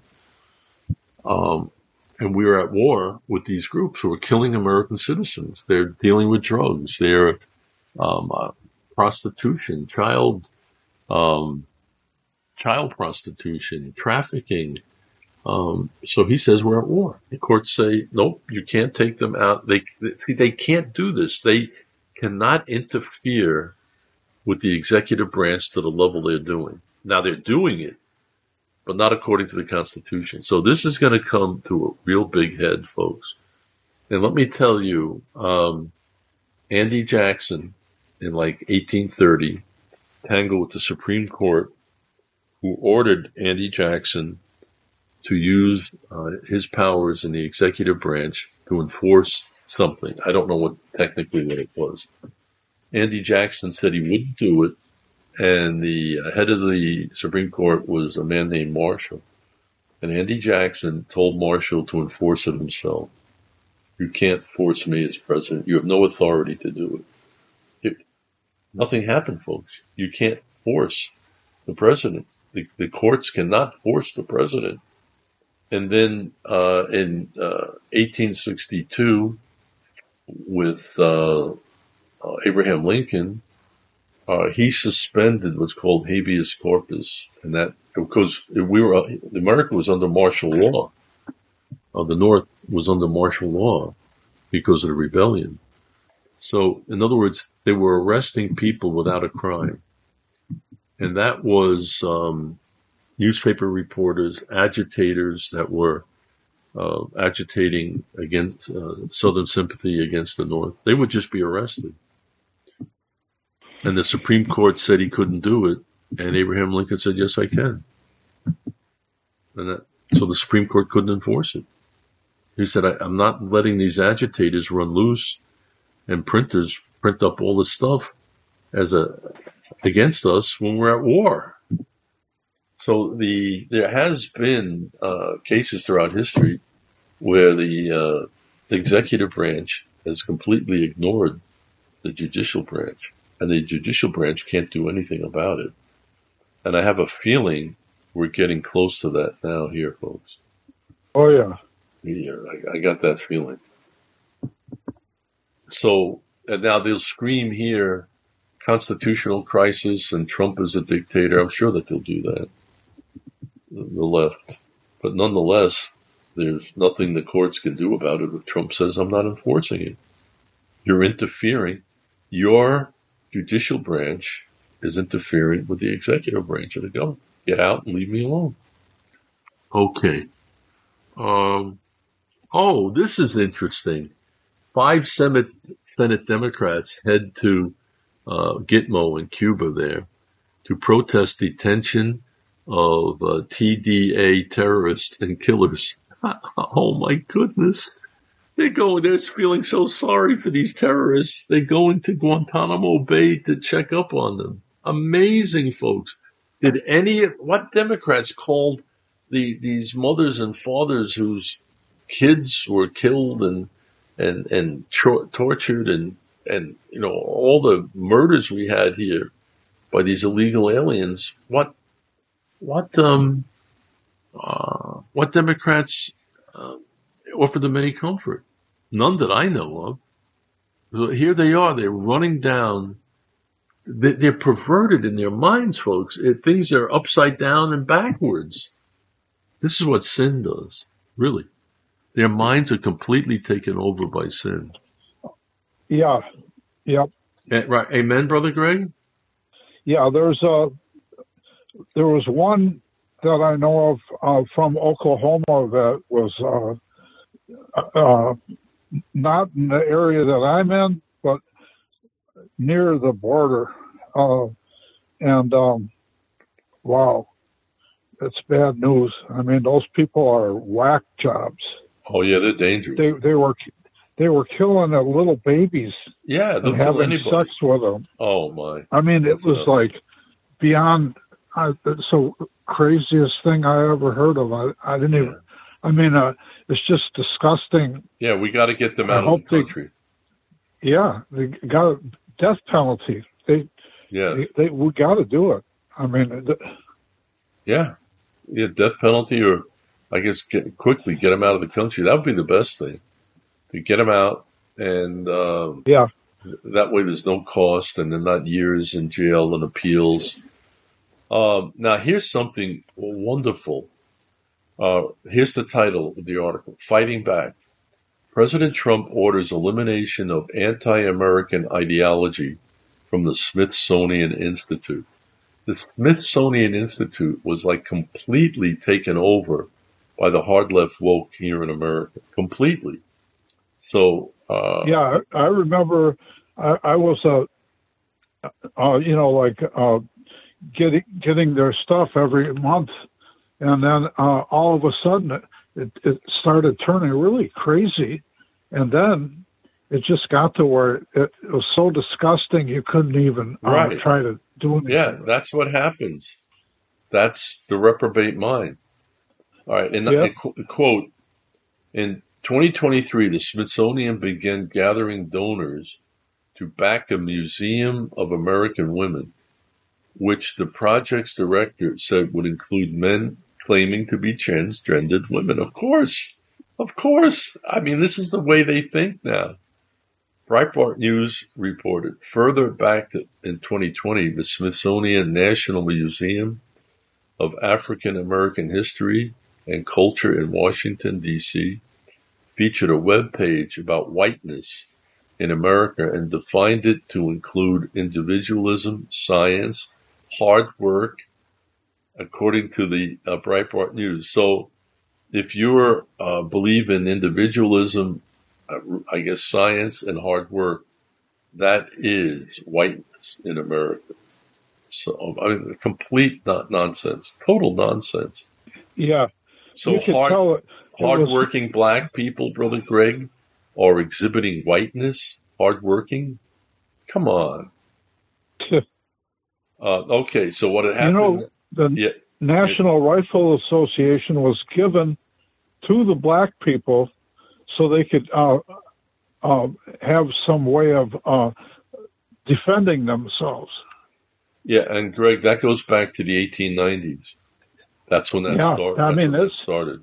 And we are at war with these groups who are killing American citizens. They're dealing with drugs. They're prostitution, child prostitution, trafficking. So he says we're at war. The courts say, nope, you can't take them out. They can't do this. They cannot interfere with the executive branch to the level they're doing. Now they're doing it, but not according to the Constitution. So this is going to come to a real big head, folks. And let me tell you, Andy Jackson in like 1830 tangled with the Supreme Court, who ordered Andy Jackson to use his powers in the executive branch to enforce something. I don't know what it was. Andy Jackson said he wouldn't do it, and the head of the Supreme Court was a man named Marshall. And Andy Jackson told Marshall to enforce it himself. You can't force me as president. You have no authority to do it. Nothing happened, folks. You can't force the president. The courts cannot force the president. And then in 1862, with Abraham Lincoln, he suspended what's called habeas corpus, and that because America was under martial law. The North was under martial law because of the rebellion. So, in other words, they were arresting people without a crime. And that was newspaper reporters, agitators that were agitating against Southern sympathy against the North. They would just be arrested. And the Supreme Court said he couldn't do it. And Abraham Lincoln said, yes, I can. So the Supreme Court couldn't enforce it. He said, I'm not letting these agitators run loose and printers print up all this stuff against us when we're at war. So there has been cases throughout history where the executive branch has completely ignored the judicial branch, and the judicial branch can't do anything about it. And I have a feeling we're getting close to that now here, folks. Oh, yeah. Yeah, I got that feeling. So, and now they'll scream here, constitutional crisis and Trump is a dictator. I'm sure that they'll do that, the left. But nonetheless, there's nothing the courts can do about it if Trump says, I'm not enforcing it. You're interfering. Your judicial branch is interfering with the executive branch of the government. Get out and leave me alone. Okay. This is interesting. 5 Senate Democrats head to Gitmo in Cuba there to protest detention of TDA terrorists and killers. Oh my goodness. They're feeling so sorry for these terrorists. They go into Guantanamo Bay to check up on them. Amazing, folks. What Democrats called these mothers and fathers whose kids were killed and tortured and all the murders we had here by these illegal aliens? What Democrats offered them any comfort? None that I know of. Here they are. They're running down. They're perverted in their minds, folks. Things are upside down and backwards. This is what sin does, really. Their minds are completely taken over by sin. Yeah. Yep. Right. Amen, Brother Greg? Yeah, there was one that I know of from Oklahoma that was not in the area that I'm in, but near the border. Wow, it's bad news. I mean, those people are whack jobs. Oh yeah, they're dangerous. They were killing the little babies. Yeah, and having sex with them. Oh my! I mean, it was like beyond so craziest thing I ever heard of. I didn't even. I mean, it's just disgusting. Yeah, we got to get them out of the country. They got a death penalty. We got to do it. I mean, death penalty, or I guess quickly get them out of the country. That would be the best thing. To get them out, and that way there's no cost, and they're not years in jail and appeals. Now here's something wonderful. Here's the title of the article: Fighting Back. President Trump orders elimination of anti-American ideology from the Smithsonian Institute. the Smithsonian Institute was like completely taken over by the hard left woke here in America. Completely. So, yeah, I remember I was getting their stuff every month, and then all of a sudden it started turning really crazy, and then it just got to where it was so disgusting you couldn't even try to do anything. Yeah, that's what happens. That's the reprobate mind. All right, and the quote, in 2023, the Smithsonian began gathering donors to back a Museum of American Women, which the project's director said would include men claiming to be transgendered women. Of course. I mean, this is the way they think now. Breitbart News reported further back in 2020, the Smithsonian National Museum of African American History and Culture in Washington, D.C., featured a web page about whiteness in America and defined it to include individualism, science, hard work, according to the Breitbart News. So if you believe in individualism, I guess science and hard work, that is whiteness in America. So, I mean, complete nonsense, total nonsense. Yeah. So hardworking black people, Brother Greg, are exhibiting whiteness, hardworking? Come on. Okay, so what had happened? The National Rifle Association was given to the black people so they could have some way of defending themselves. Yeah, and Greg, that goes back to the 1890s. That's when that started. I mean, it started.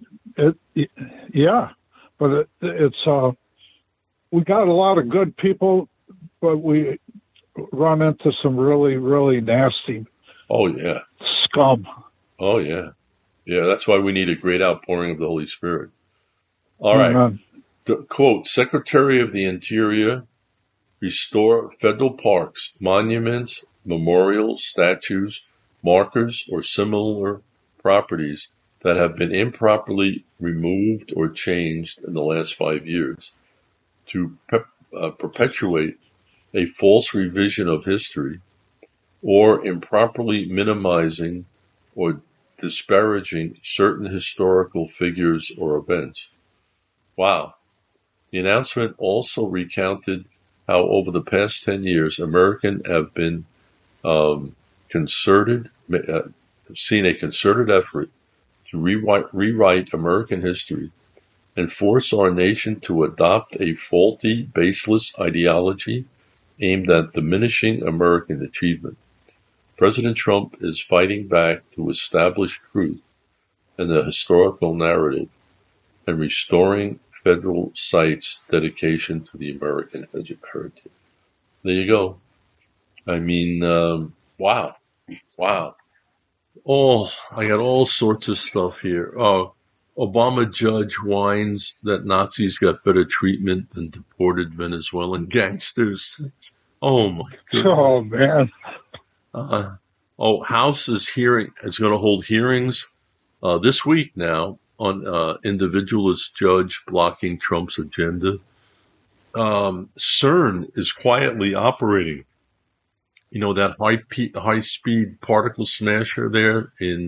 But it's we got a lot of good people, but we run into some really, really nasty. Oh yeah. Scum. Oh yeah. Yeah, that's why we need a great outpouring of the Holy Spirit. All right. Quote, Secretary of the Interior, restore federal parks, monuments, memorials, statues, markers, or similar properties that have been improperly removed or changed in the last 5 years to perpetuate a false revision of history or improperly minimizing or disparaging certain historical figures or events. Wow. The announcement also recounted how over the past 10 years, Americans have been seen a concerted effort to rewrite American history and force our nation to adopt a faulty, baseless ideology aimed at diminishing American achievement. President Trump is fighting back to establish truth in the historical narrative and restoring federal sites' dedication to the American heritage. There you go. I mean, wow. Oh, I got all sorts of stuff here. Obama judge whines that Nazis got better treatment than deported Venezuelan gangsters. Oh my goodness. Oh man. House is going to hold hearings this week now on individualist judge blocking Trump's agenda. CERN is quietly operating. You know, that high speed particle smasher there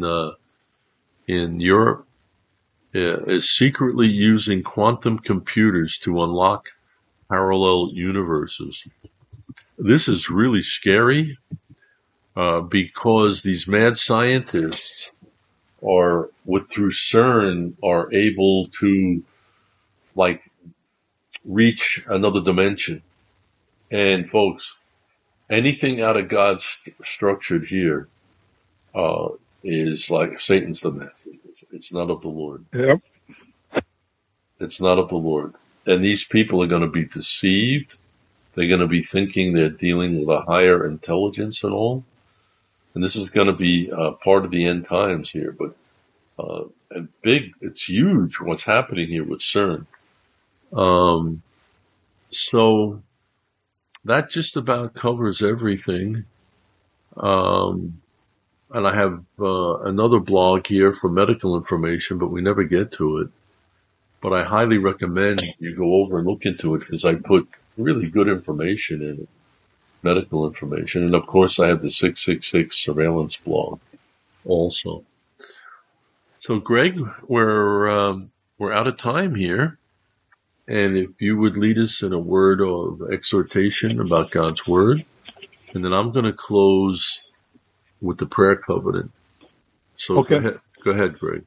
in Europe is secretly using quantum computers to unlock parallel universes. This is really scary because these mad scientists through CERN are able to reach another dimension. And folks, anything out of God's structured here is like Satan's dominion. It's not of the Lord. Yep. It's not of the Lord. And these people are going to be deceived. They're going to be thinking they're dealing with a higher intelligence and all. And this is going to be part of the end times here. But it's huge what's happening here with CERN. So that just about covers everything. and I have another blog here for medical information, but we never get to it. But I highly recommend you go over and look into it because I put really good information in it, medical information. And of course, I have the 666 surveillance blog also. So, Greg, we're out of time here. And if you would lead us in a word of exhortation about God's word, and then I'm going to close with the prayer covenant. So okay. Go ahead, Greg.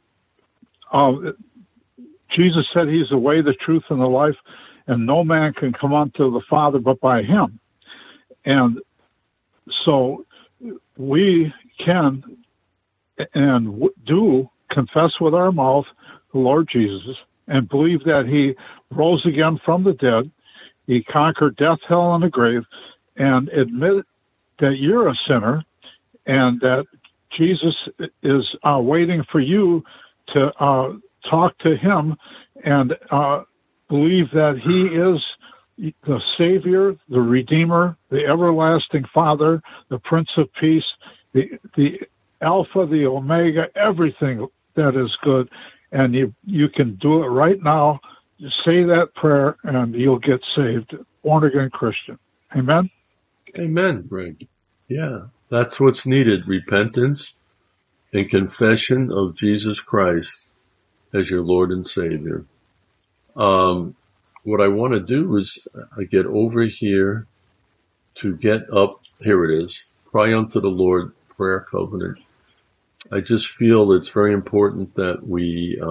Jesus said he's the way, the truth, and the life, and no man can come unto the Father but by him. And so we can and do confess with our mouth the Lord Jesus and believe that he rose again from the dead, he conquered death, hell, and the grave, and admit that you're a sinner and that Jesus is waiting for you to talk to him and believe that he is the Savior, the Redeemer, the everlasting Father, the Prince of Peace, the Alpha, the Omega, everything that is good. And you can do it right now. Just say that prayer and you'll get saved. Born again Christian. Amen? Amen, Greg. Yeah, that's what's needed. Repentance and confession of Jesus Christ as your Lord and Savior. What I want to do is I get over here to get up. Here it is. Cry unto the Lord, prayer covenant. I just feel it's very important that we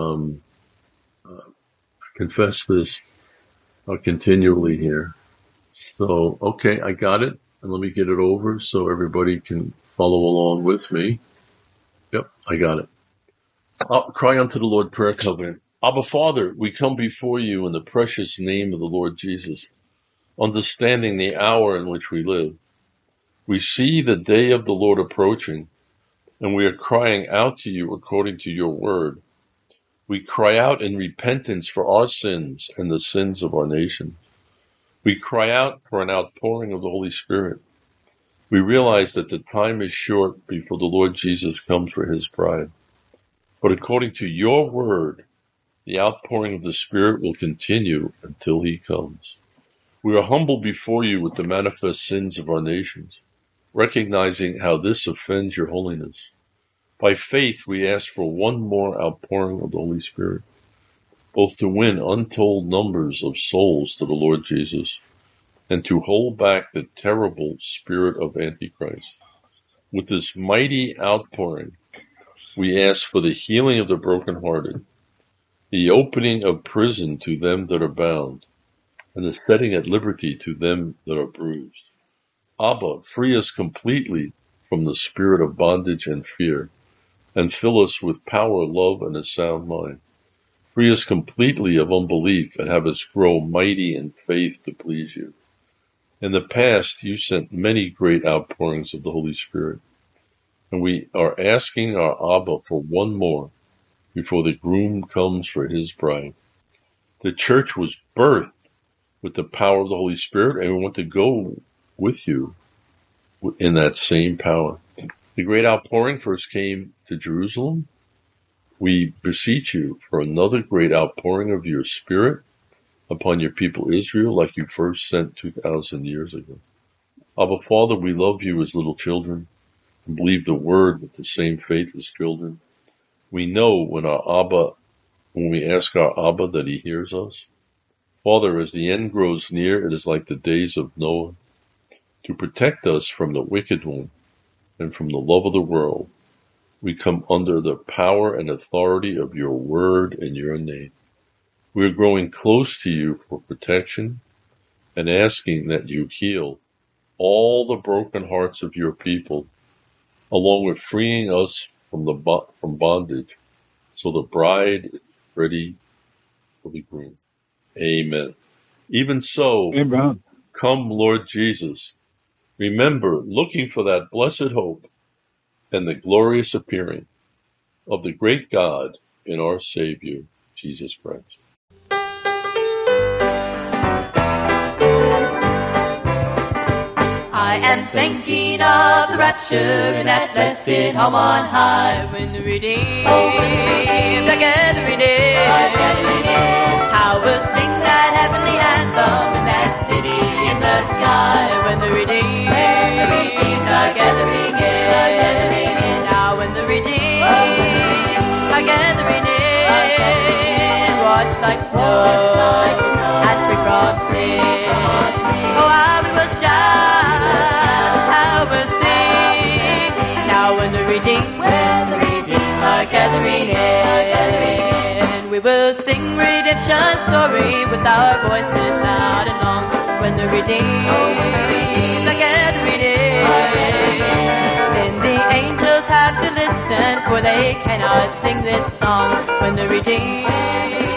confess this continually here. So, okay, I got it. And let me get it over so everybody can follow along with me. Yep, I got it. I'll cry unto the Lord, prayer covenant. Abba, Father, we come before you in the precious name of the Lord Jesus, understanding the hour in which we live. We see the day of the Lord approaching, and we are crying out to you according to your word. We cry out in repentance for our sins and the sins of our nation. We cry out for an outpouring of the Holy Spirit. We realize that the time is short before the Lord Jesus comes for his bride. But according to your word, the outpouring of the Spirit will continue until he comes. We are humble before you with the manifest sins of our nations, recognizing how this offends your holiness. By faith, we ask for one more outpouring of the Holy Spirit, both to win untold numbers of souls to the Lord Jesus and to hold back the terrible spirit of Antichrist. With this mighty outpouring, we ask for the healing of the brokenhearted, the opening of prison to them that are bound, and the setting at liberty to them that are bruised. Abba, free us completely from the spirit of bondage and fear, and fill us with power, love, and a sound mind. Free us completely of unbelief and have us grow mighty in faith to please you. In the past, you sent many great outpourings of the Holy Spirit, and we are asking our Abba for one more before the groom comes for his bride. The church was birthed with the power of the Holy Spirit, and we want to go with you in that same power. The great outpouring first came to Jerusalem. We beseech you for another great outpouring of your Spirit upon your people Israel, like you first sent 2,000 years ago. Abba, Father, we love you as little children and believe the word with the same faith as children. We know when we ask our Abba that he hears us. Father, as the end grows near, it is like the days of Noah. To protect us from the wicked one and from the love of the world, we come under the power and authority of your word and your name. We are growing close to you for protection and asking that you heal all the broken hearts of your people, along with freeing us from bondage, so the bride is ready for the groom. Amen. Even so, Amen. Come, Lord Jesus. Remember, looking for that blessed hope and the glorious appearing of the great God and our Savior, Jesus Christ. I am thinking of the rapture in that blessed home on high, when the redeemed are gathering in. How we'll sing that heavenly anthem in that city in the sky, when the redeemed are gathering in. Now when the redeemed are gathering in, watch like snow at the crossing. Oh, how we will shout, how we'll sing. Now when the redeemed are gathering in, we will sing redemption's story with our voices loud and long. When the redeemed are gathering in, then the angels have to listen, for they cannot sing this song. When the redeemed